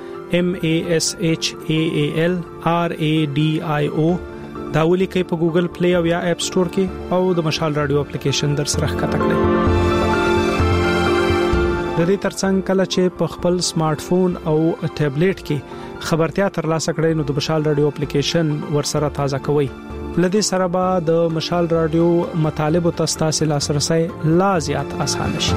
MASHAALRADIO دا ولیکئ په ګوګل پلی او یا اپ سٹور کې او د مشال رادیو اپلیکیشن در سره ښکته کړئ. د دې ترڅنګ کله چې په خپل سمارټ فون او ټابلیټ کې خبرتیا ترلاسه کړئ نو د مشال رادیو اپلیکیشن ورسره تازه کوئ. لدې سره به د مشال رادیو مطالب او تاسو لاسرسي لا زیات آسان شي.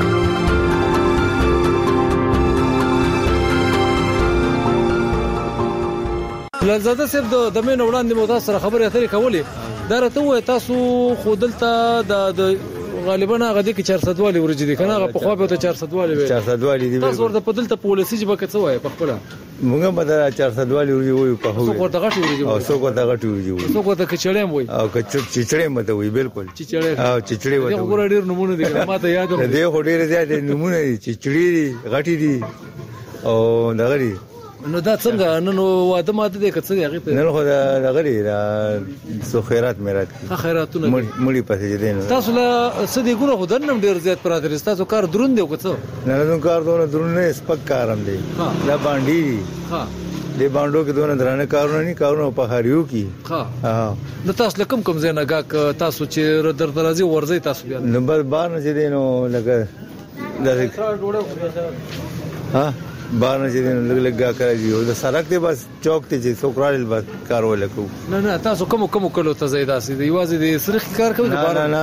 لزاده صاحب د مين وړاندې مو تاسو سره خبرې اترې کولې دا راته وای تاسو خودلته د غالبا هغه د 400 والی ورجې دي کنه هغه په خو به 400 والی وي 400 والی دي تاسو ورته په دلته پولیسي جبه کڅ وای په خپل موږ به 400 والی وي په هو څو ورته غټي ورجې او څو ورته غټي ورجې څو ورته کچړې وای او کچړې مته وي بالکل چچړې او چچړې وته وګور ډیر نمونه دي ما ته یاد دی خو ډیر زیات نمونه دي چچړې غټي دي او دغری نو دا څنګه نن واده ماته دې کڅ هغه ته نن خو دا غړي دا سو خیرات میرات خیراتونه مړی پاتې دي تاسو له سدي ګره خو دنم ډیر زیات پراته تاسو کار درون دی وکړو نه نو کار درون نه سپک کارم دی دا باندې ها دې باندې کې دونه درانه کارونه نه کارونه په هریو کې ها نو تاسو کوم ځای نه غاک تاسو چې در درازي ورځي تاسو بیا نمبر 12 نه دي نو لګا ها بارنه چې لګا کوي او د سړک ته بس چوک ته چې څوکرال بس کارول کو نه تاسو کوم کلو ته زیداسي دی یوازې د سرخ کار کوي نه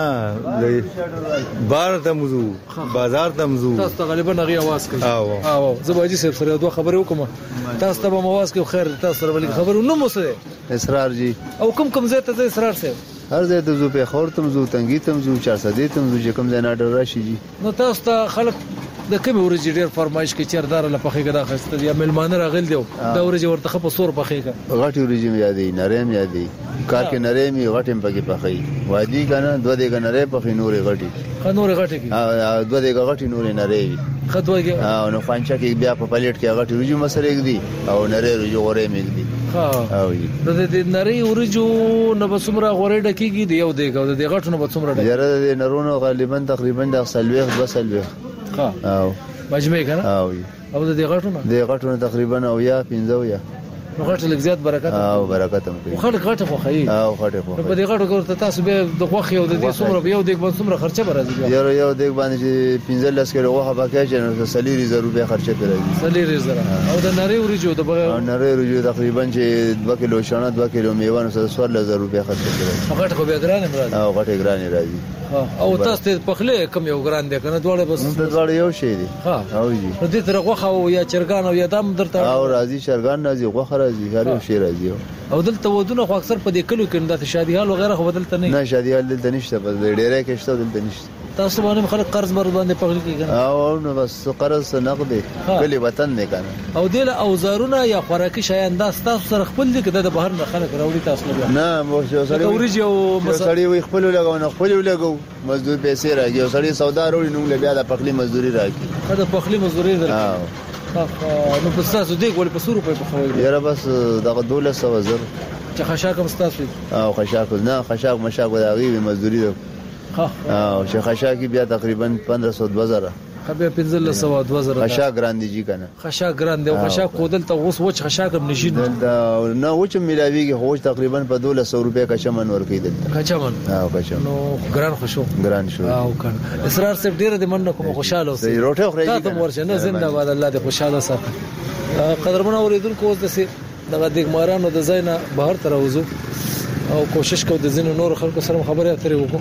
بار ته موضوع بازار ته موضوع تاسو غالبا غي आवाज کوي او زباجي صاحب سره دوه خبرې وکم تاسو ته به आवाज کوي خیر تاسو سره ولې خبرو نو مو سره اسرار جی او کوم ځای ته اسرار صاحب هر ځای ته زو په خور ته موضوع تنګي ته موضوع 400 ته موضوع کوم ځای نه ډر راشي جی نو تاسو ته خلک د کوم ورځې ډیر فرمایش کې چیردار له پخېګه دا خسته یا ملمانه راغل دی دا ورځې ورته په سور پخېګه غټي ورځې یادې نرم یادې کار کې نرم یو غټم پکې پخې وادي کنه دوه دې کنه نرم پخې نورې غټي نورې غټي کې دوه دې غټي نورې نرې خدوږي نو فانچا کې بیا په پلیټ کې غټي ورځې مسره دی او نرې ورځې غورې مګدي او د نری ورجو نه بسمره غوړې ډکیږي دی یو دیګه د غټو نه بسمره ډکیږي یاره د نرونو غالبا تقریبا د سلويخ بسلويخ او مجمع کنه او د غټو نه تقریبا او یا 15 یا نو غټ لږ زیات برکت او برکت هم کوي خلک غټه خو خي او غټه خو په دې غټو کې تاسو به د خوخي او د دې څومره یو دیګ باندې څومره خرچه راځي یو دیګ باندې 15 کیلو غوښه پکې چې 30 روپیا خرچه راځي 30 او د نری ورجو د نری ورجو تقریبا چې 2 کیلو شانه 2 کیلو میوه 14000 روپیا خرچه راځي غټه خو به ګرانه راځي او غټه ګرانه راځي او تاسو ته پخله کم یو ګران دي کنه دواړه بس دواړه یو شی دي او جی نو دې تر غوخه او یا چرګان او یا دام درته او راځي چرګان راځي غوخه راځي هر یو شی راځي او دلته ودونه خو اکثر په دې کلو کې د شادي حال وغیرہ خو بدلته نه شادي حال دلته نشته بس ډیره کې شته دلته نشته تاسو باندې خلک قرض بر باندې پخلی کیږي او نو بس قرض نقد کلی وطن نه کنه او دل اوزارونه یا خوراکي شیان دا تاسو سره خپل دي کده د بهر نه خلک راوړي تاسو نه نه مو سړی ورجی او سړی وي خپل لګاو نه خپل لګاو مزدور پیسې راځي او سړی سودا وروړي نو بیا د پخلی مزدوري راځي دا پخلی مزدوري درته نو په تاسو دې ګول په 100 روپے په خوي یاره بس دغه 1200 زر چې خشاک هم تاسو او خشاک نه خشاک مشاک وداغي مزدوري ده او چې خشاک بیا تقریبا 1500 خبر 1500 خشاک ګراندي جی کنه خشاک ګراندي او خشاک خودل ته اوس وچ خشاک هم نشي نه وچ ملاویږي هو تقریبا په 1200 روپیا کا چمن ور کېدل کچمن او کچمن نو ګران خوشو ګران شو او کنه اسرار صاحب ډیر د مننه کوم خوشاله اوسې روټه خوري تاسو ورشه نه زنده باد الله دې خوشاله ساتي قدرمن اوریدونکو اوس دسه دغه دګمارانو د زینا بهر تر وځو او کوشش کوو د زینو نور خلکو سره خبرې اترې وکړو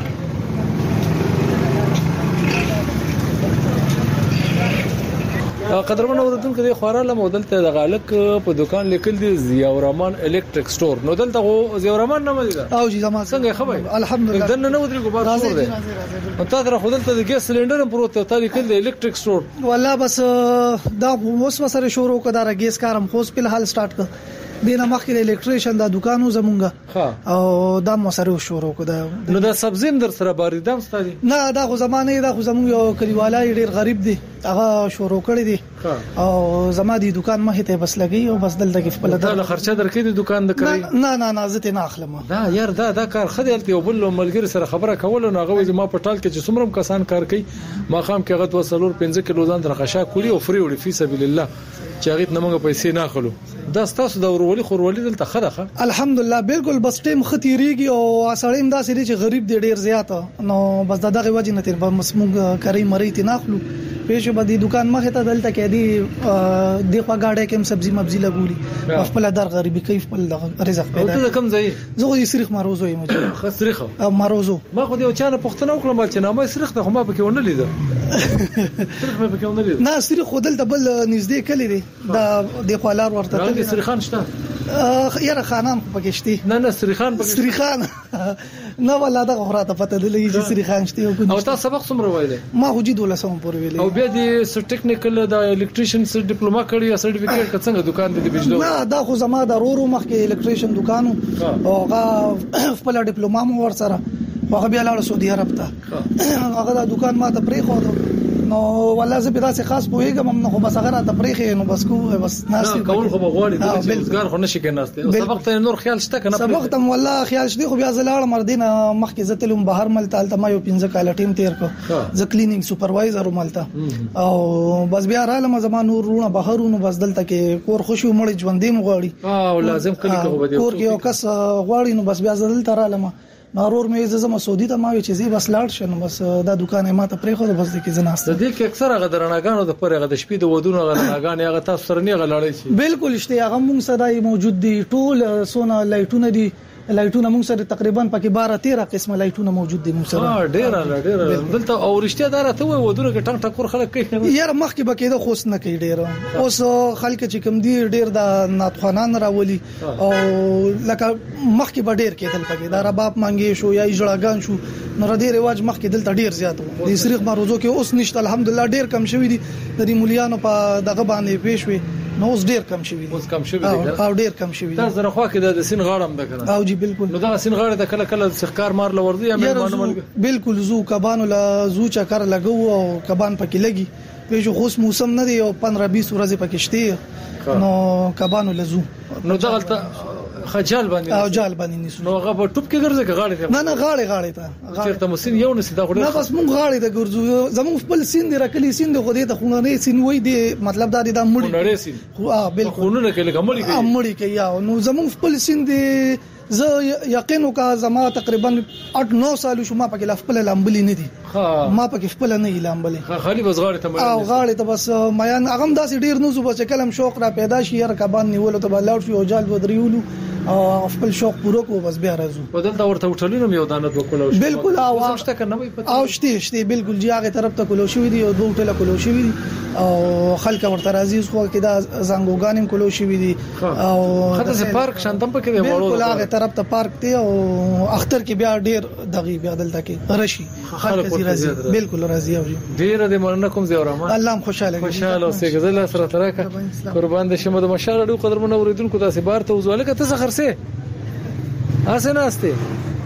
قدرمن اوردون کې خوراله مودل ته د غالک په دکان لیکل دي ضیاء الرحمن الیکټریک سٹور نو دلته ضیاء الرحمن نه مې ده او جی زما څنګه خبر الحمدلله دنه نو درې ګبار سور ده او تا در خودل ته د ګیس سلندر هم پروت ته لیکل دي الیکټریک سٹور والله بس دا اوس وسره شروع کړه دا ګیس کارم خو په حال سٹارټ کړ دینه مخکې د الیکټریشن د دکانو زمونږه او دا مسره شروع کړه نو دا سبزیم در سره باریدم ستادي نه دا خو زمانه دا خو زمونږ یو کلیوالای ډیر غریب دي هغه شروع کړی دی او زما دی دکان مخې ته بس لګي او بس دلته کې خپل دا خرچه درکې د دکان د کړی نه زه ته نه اخلم. دا یار دا کار خدای یو بل ملګری سره خبره کول نو هغه زما په ټال کې چې څومره کسان کار کوي ما خام کې هغه 2.5 کیلو ځان درخښه کولی او فری وړي فی سبیل الله چې هغه نه موږ پیسې نه اخلو. دا ستاسو د ورولي دلته خدای الحمدلله بالکل بس ټیم ختیریږي او اسړیم دا سری چې غریب دی ډیر زیات نو بس دغه وجه نه تر مسموږ کوي مری تی نه اخلو پېښه باندې دکان مخه ته دلته کې دی خو غاډه کې سبزی مبزی لګولي خپل در غریبي کوي خپل رزق پیدا. ته کوم ځای زه خو سریخ ماروزو یم خسرخه ماروزو ما خو دی چانه پښتنه وکړم چې نامه سریخ ته خو ما پکې ونه لیدل سریخ ما پکې ونه لیدل نه سریخ خو دلته بل نږدې کلی دی دا د خپلار ورته دی سریخان شته یاره خانان پکې شتي نه سریخان پکې سریخان نه ولا دا غوړه ته پته دی چې سریخان شتي او تاسو سبق څومره وایله ما خو جې 12 پورې ویلې او بیا د ټیکنیکل د الکتریشن سره ډیپلوما کړی یا سرټیفیکیټ څنګه دکان د بجلی نه دا خو زما د رورو مخکې الکتریشن دکانو او هغه خپل ډیپلوما مو ور سره هغه بیا لاړ سعودي عرب ته هغه د دکان ما ته پرې خو نو والله زه به تاسو خاص پوهیږم نو خو بس هغه ته پرېخې نو بس کو بس ناس کول خو بغواړي د روزګار خو نشي کېناسته سبق ته نور خیال شته کنه سبق ته والله خیال شته خو بیا زلاړ مردینه مخکې زتلم بهر ملته الته ما یو 15 کال ټیم تیر کو ز کلینینګ سپروایزر ملته او بس بیا رالم زما نور رونه بهرونو بس دلته کې کور خوشو مړ ژوندې مغواړي او لازم کلی کو بده کور کې یو کس غواړي نو بس بیا دلته رالم نارور مې زما سعودي ته ما وی چې زی بس لاړ شنو بس دا دکان ما ته پرې خو بس د کې زناسته د دې کې اکثر هغه درناګانو د پرغه د شپې د ودونو غلناګان هغه تاسو سره نه غلاړي شي بالکل شته هغه مونږ سره موجود دي ټول سونا لایټونه دي لایټونه مونږ سره تقریبا پکې 12-13 قسمه لایټونه موجود دي مونږ سره ډیر دلته او رښتیا دار ته وای ودونه کې ټنګ ټکور خلک کوي یار مخکې بکې د خوښ نه کوي ډیر اوس خلک چې کم دي ډیر د ناتخوانان راولي او لکه مخکې به ډیر کېدل پکې دا رباب مانګي شو یا اجړاګان شو نو ردی رواج مخکې دلته ډیر زیات و د سریخ ماروزو کې اوس نشته الحمدلله ډیر کم شوی دي د دې مولیانو په دغه باندې پیښ وي نو اوس ډیر کم شوی دي اوس کم شوی دي او ډیر کم شوی دي تاسو زره خو کې د سین غاړم ده کنه او جی بالکل نو دا سین غاړه د کله کله سخکار مار لوردی یا مېلمانو بالکل زو کبانو لا زو چکر لګو او کبان پکې لګي په خوش موسم نه دی او 15-20 ورځې پکې شته نو کبانو لزو نو دغلت خجال باندې او جال باندې نیسو نو هغه په ټوب کې ګرځي غاړې ته نه غاړې ته چیرته مسین یو نسی دا غوډه نه بس مونږ غاړې ته ګرځو زموږ خپل سین دی راکلی سین دی خو دې ته خونانه سین وای دی مطلب دا د مړی سین بالکل خونونه کې لګ مړی کې نو زموږ خپل سین دی زه یقینو کا زما تقریبا 8-9 سال شو ما پکې لفل لامبلې نه دي ما پکې خپل نه لامبلې خالي بس غاړې ته او غاړې ته بس میان اغم داسې ډیر نو زو بس کلم شوق را پیدا شي ير کبان نیول ته بلاړ شو او جال ودریولو او خپل شوق پوره کو بس بیا راځو بدل دا ورته وټلینو یو دانه وکولو بالکل او شته کنه وي پته او شته بالکل جی هغه طرف ته کولو شوی دی او دوه ټله کولو شوی دی او خلک ورته راځي خو کې دا زنګوګانم کولو شوی دی او خاطر سه پارک شانتم پکې دی بالکل هغه طرف ته پارک دی او اختر کې بیا ډیر دغه بیا دلته کې رشي خلک راځي بالکل راځي او ډیر د مرنه کوم زی اورم الله خوشاله اوسه غزل سره ترکه قربان د شمه د مشال ډو قدر منو اوریدونکو تاسو بار ته وزواله کته څه خرسه اسنه استه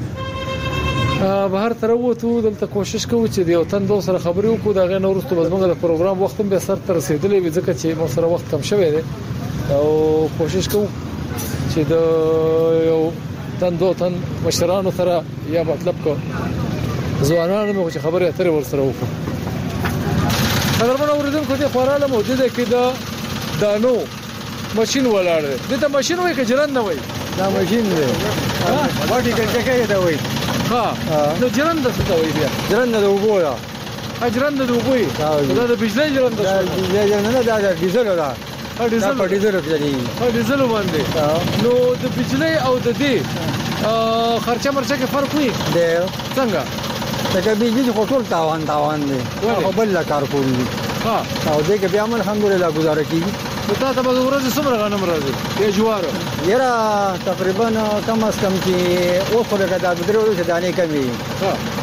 بهر تر وته دلته کوشش کوو چې د یو تن دوه سره خبرې وکړو دا غو نورستو بزمغه د پروګرام وخت به سر تر رسیدلې وي ځکه چې مو سره وخت کم شوی دی او کوشش کوو چې د یو تن دوه تن مشرانو سره یا مطلب کو ځوانانو مو چې خبرې اترې ور سره وکړو خبرونه اوریدونکو ته خوراله موجوده کې دا دانو ماشين ولاړ دی ته ماشين وای کې جرن نه وای دا ماشين دی واټی کې کې دا وای نو جرن د څه وای بیا جرن د وګو دا اجرن د وګوي دا د بجلی جرن د بجلی نه دا د ډیزل دا ډیزل په ډیزل کې دی ډیزل باندې نو د بجلی او د دې خرچه مرچه کې فرق وي دی څنګه دا بجلی خو ټول تاوان دی او بل کار کوي او دې کې بیا الحمدلله گزاره کیږي ته ته به ورځ څومره غنم راځي یا جوارو یرا تقریبا کم از کم چې او خو لګا د درو څه دانې کمی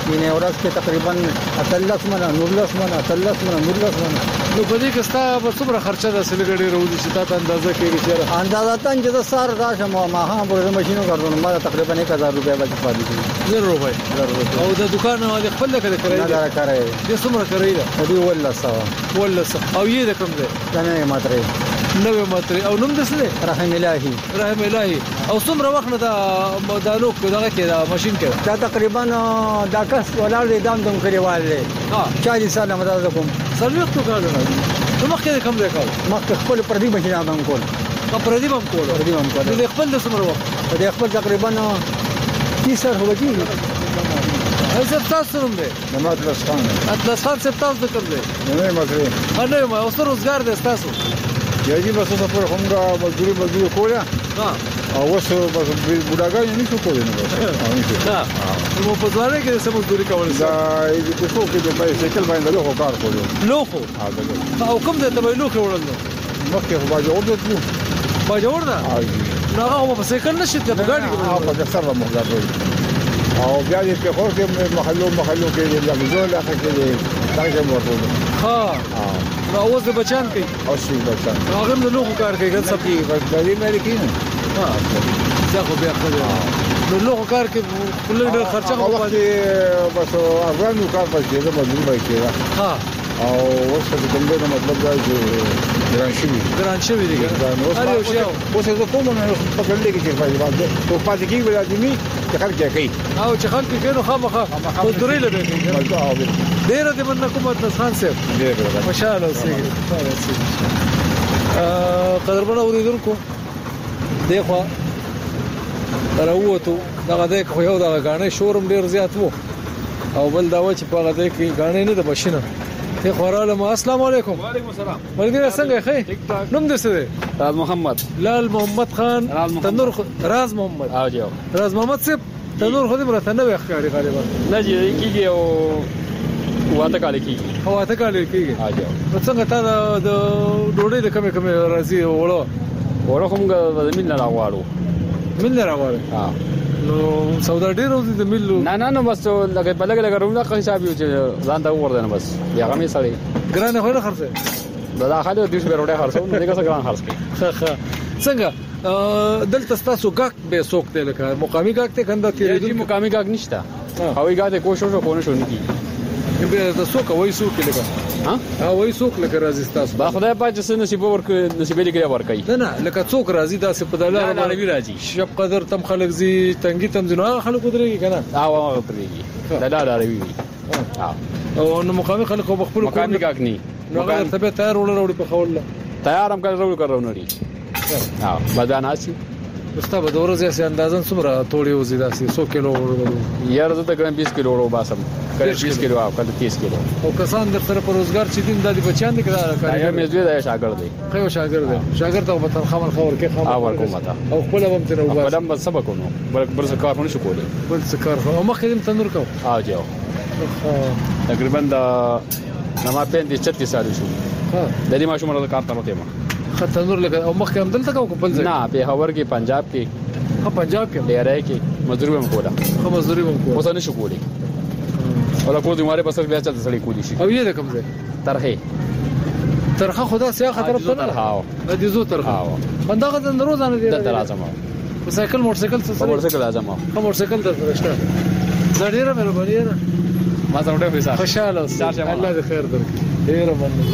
ینه ورځ کې تقریبا 13 منه 19 منه 13 منه 19 منه. نو په دې کې ستا په څومره خرچه د سلګړې وروځي چې تاسو اندازه کړئ چې اندازه تان چې د سار راشم ما هم په ماشينو کارونه ما تقریبا 1000 روپیا باندې پاتې دي. 1000 روپیا او د دکان او د خپل کړه کوي نه دا کوي د څومره کوي دا دی ولا سوا او یې د کوم دی نه ماتري نوې ماتري او نوم د څه دی رحم الهي او څومره وخت نه دا لوک دغه کې دا ماشين کې دا تقریبا دا کس ولر دي دام دم کړیوال دی 40 سال مدار کوم سلوخ تو کارونه نو مخکې کوم دی کار مخکې خپل پردي ماشين ادم کول پردي هم کول د خپل د څومره وخت د خپل تقریبا 30 سال هو کېږي هیڅ تاسو هم دی نو اطلس خان څه تاسو کوم دی نه مګري نه ما اوس روزګار دی تاسو یی بس اوس په همغه مزدوري کوله او اوس بس بډاګان نه شو کولای نو نو په ځوانه کې سم مزدوري کول دا د څو کې د بایسکل باندې له کار کولو لوخو او کوم د تبې لوخو وړل مخکې خو باجوړ دی باجوړ دا نو هغه په سایکل نشي ته ګاډي کې په سره مخدار دی او بیا دې په خور کې محلو کې د لګزول اخر کې دا کې ورته ها نو اوس د بچان کوي او شي بچان هغه نو لوخو کار کوي ګل سب کې غړي مې کې ها څه خو بیا خو نو لوخو کار کې کله ډېر خرچه خو باندې بس افغانو کار پاتې ده مزدور به کېږي ها او اوس د کوم ډول مطلب دا چې ګران شوی دی اوس زه کوم نه په کله کې چې فایده باندې تو پاتې کېږي ولادمي چې خلک کوي او چې خلک کېنو خامخا مزدوري لري ډېر دې من کومه خان صاحب ماشاءالله اوسې قدرمن اوریدونکو دغه راووتو دغه دې خو یو دغه غاڼه شورم ډېر زیات وو او بل دا و چې په هغه دې کې غاڼه نه د بشینه ته خوراله ما السلام علیکم وعلیکم السلام ولګره څنګه ښه نوم دې څه دی راز محمد لال محمد خان تنور راز محمد او جو راز محمد صاحب تنور خو دې مرته نه وښکاري غالبا نه جی کیږي او واته کال کیږي واته کال کیږي او جو څنګه تا د ډوډۍ د کمه راځي وړو کوم زمين نه راغواړو من نه راغواړو ها نو سودا ډیر ورته د ملو نه بس لګي په لګي روم دا حساب یو چې ځان ته وردن بس یا غمي سړی ګرانه خو نه خرڅه دا خاله د دې ډوډۍ خرڅو نو دغه څنګه خرڅ کړي څنګه دلته تاسو ګاک به سوق ته لکه مقامي ګاک ته کنده تیرې مقامي ګاک نشته هوی ګاک کوشش وکړو شو نه کی به تاسو کوی سوق لکه ها وای څوک لکه راځي تاسو با خدای پاک چې نصیب لري ورکړي نه لکه څوک راځي دا څه په دلاره باندې راځي شپ قدر تم خلک زی تنګي تم زنه خلک درېږي کنه هغه درېږي دلاره راوي او نو مقامي خلک په خپل مقامي کاک نه نو هغه ته به تیار وړي په خول تیار هم کړو نه لري بدن اسی مستا به ورځي سي اندازن څومره توړي وزي داسي 100 کیلو وړو یار زه ته ګرام 20 کیلو وړو باسم کله 20 کیلو او کله 30 کیلو او کسان در سره پر روزګار چې دین د بچان دي کړه یا مې دوی دا شاګرد دی خو شاګرد ته په تن خبر کې خبر کومه او خپل هم تر وبا خپل هم سبق نو بل څه کار نه شو کولای بل څه کار خو مخکې تنور کو جو تقریبا دا نما 35 سال شو د دې ماشوم له کار ته وته ما تنور لکه او مخکې هم دلته کو بل ځای نه په هاور کې پنجاب کې پنجاب کې ډیرای کې مزدوري هم کوله مزدوري هم کوله اوس نه شو کولی ولا کو دې ماره بس بیا چې سړی کولی شي او یې د کوم ځای ترخه خدا سیا خطر په نه هاو د دې زو ترخه بندغه د روزانه دی د لازم په سایکل موټرسایکل څه موټرسایکل لازم او موټرسایکل د فرشته زړیره مې وروړي ما ته وړه پیسې خوشاله الله دې خیر درکړي ډیر باندې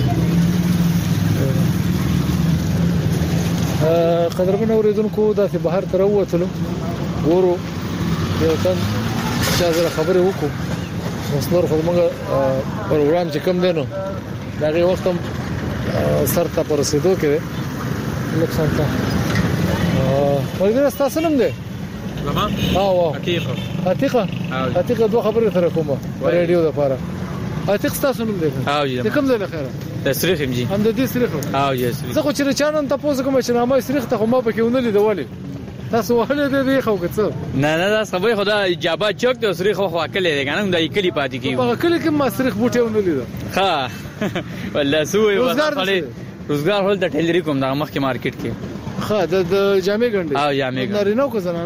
قدرمن اوریدونکو د بهر تر ووتلو ورو یو تن چې زره خبرې وکړو اوس نور خو موږ پروګرام چې کوم دینو دا غي وخت هم سر ته پر رسیدو کې نقصان تا ولګره تاسو نوم دی لما حقیقه دوه خبرې تر کومه رادیو د پاره حقیقه تاسو نوم دی کوم ځای خیره تسریخ امجی هم د دې سریخ او یې زه خو چې چانن تاسو کوم چې نامه سریخ ته ما پکې ونلې دیوالې تاسو وهله دې خو کڅو نه دا سبې خدا اجابه چوک ته سریخ خو خپل دی کنه د کلی پاتې کیږي په کلی کې ما سریخ بوټي ونلې ها والله سوې روزګار هول د ټیلری کوم د مخ کې مارکیټ کې ها د جامې ګنډي او جامې نارینه کو زنانه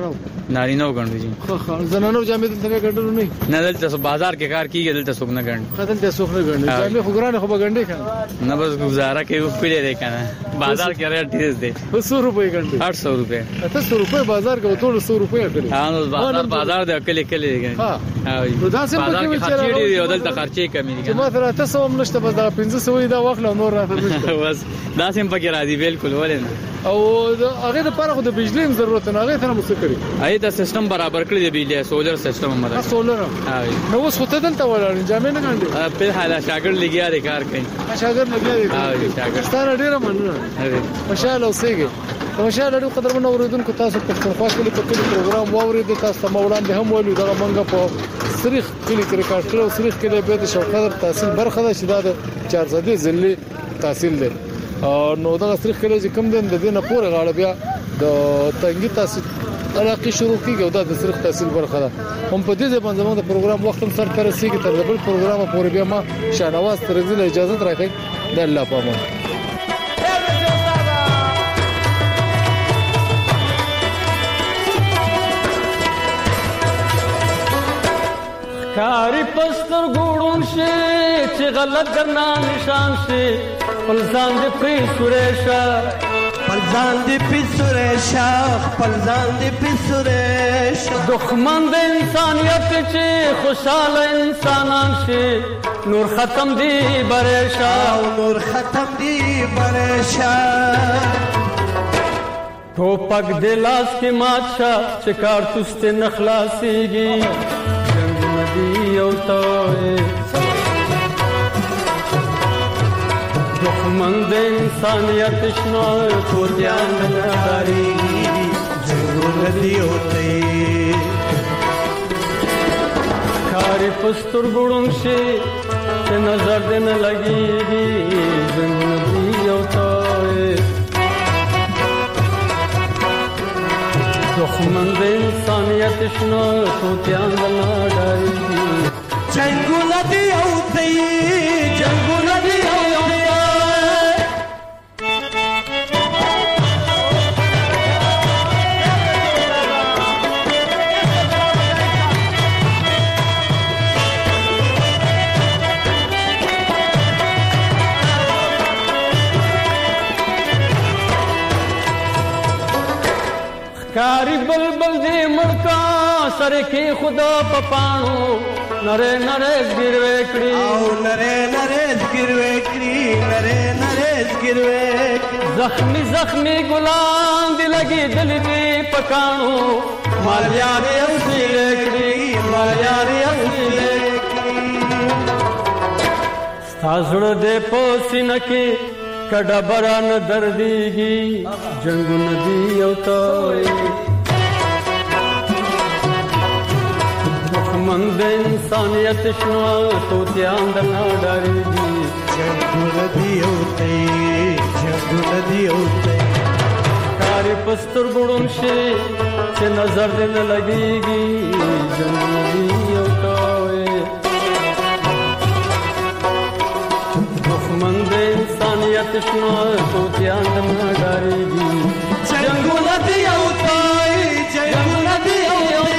نارینه وګڼو جی خو زنانو جامې دلته ګڼل نه دلته بازار کې کار کیږي دلته څوک نه ګڼي دلته څوک نه ګڼي جامې خو ګرانه خو بګڼډې کنه نه بس گزاره کوي خو پیلې دی کنه بازار کې ریټ تیز دی 100 روپے ګڼډې 800 روپے 800 روپے بازار کې ټول 100 روپے کړی ها بازار د کلی کلی دی ها دا سم بازار کې خرچې ډېری او دلته خرچې کمې دي ما سره 800 هم نشته بس دا 500 دا واخله نور راته بس دا سم پکې راځي بالکل ولې نه او هغه د پاره خو د بجلی ضرورت نه هغه ته مو څه کړی اې دا سیستم برابر کړی دی بجلی سولر سیستم مده سولر نو اوس خو ته دلته ولاړ جامې نه ګڼډې په حالا شاګرد لګیا دی کار کوي شاګرد لګیا دی شاګرد ستاره ډیره مننه ماشاءالله اوسېږي ماشاءالله ډېر قدر منو اوریدونکو تاسو په پښتونخوا کې په کلی پروګرام واورید تاسو ته وړاندې هم ویلو دا منګه په سریخ کلی کې ریکارډ کړو سریخ کې به د شوقدر تحصیل برخه ده چې دا د 400 ځلې تحصیل ده نو دا سریخ کې چې کم دین د دینه پورې غاړه بیا د تنګي تحصیل علاقه شروع کیږي دا د سریخ تحصیل برخه ده هم په دې ځبان زموږ د پروګرام وخت هم سر تر رسیدي تر بل پروګرام پورې بیا ما شاهنواز ترزي اجازه راکړي د الله پامه کاری پستر ګوړون شي چې غلط ګرنا نشان شي پلزان دې پری سورېشا پلزان دې پری سورېشا پلزان دې پری سورېشا دښمن د انسانيت چې خوشاله انسانان شي نور ختم دی برېشا نور ختم دی برېشا ټوپک د لاس کې ماچا چې کارتوس ته نخلاصيږي یو توي دښمن د انسانيت شنو کو ځان لري جنګ دی اوته کاری پستر ګړون شي چې نظر دې نه لګيږي جنګ دی اوته دښمن د انسانيت شنو کو ځان لري جنگونه دی اوته جنگونه دی اوته کاری بلبل دی مړکا سره کې خدا پپانو نره نره زګروي کړی او نره نره زګروي کړی نره نره زګروي زخمي زخمي ګلان دی لګي دل دی پکانو مال یاري اصلي کړی مال یاري اصلي کړی ستاسو دې پوسینه کې کډه بران درديږي جنگ ندي او توي دښمن د انسانيت شنو تو ځان د ناډاريږي جنگ ندي او توي جنگ ندي او توي کاری پستر ګړون شي چې نظر دې نه لګيږي جنگ ندي او توي دښمن د انسانيت شنو تو ځان د ناډاريږي جنگ ندي او توي جنگ ندي او توي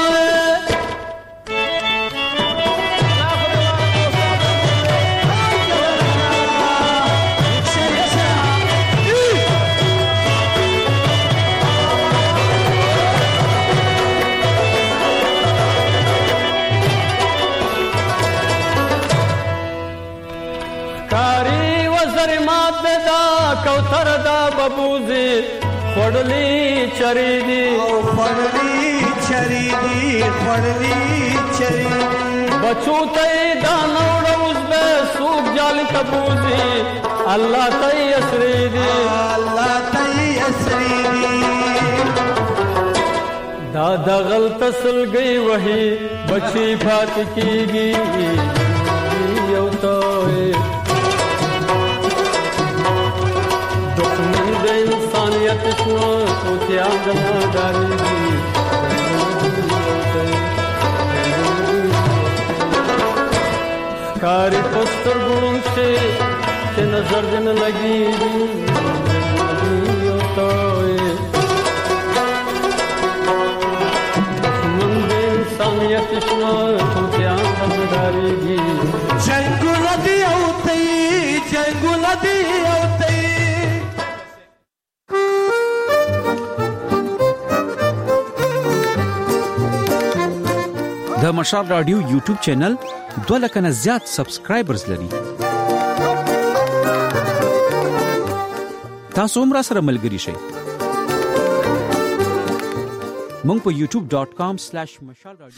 کوثر دا ببوزي خړلې چری دي او خړلې چری دي خړلې چری بچو ته دا نوړ اوس به سوق جال تبوزي الله ته اسري دي الله ته اسري دي دا د غلط سلګي وਹੀ بچي فات کیږي یو توي دښمن د انسانيت شنو تو ځان د ناډاريږي کاری پستر ګون شي چې نظر دې نه لګيږي یو توي انسانیت شنو ټوټیان همداريږي جنگونه دی او تی جنگونه دی او تی د مشال رادیو یوټیوب چینل 2 لک نه زیات سبسکرایبرز لري. تاسو هم را سره ملګري شئ. مونږ په youtube.com/mashalradio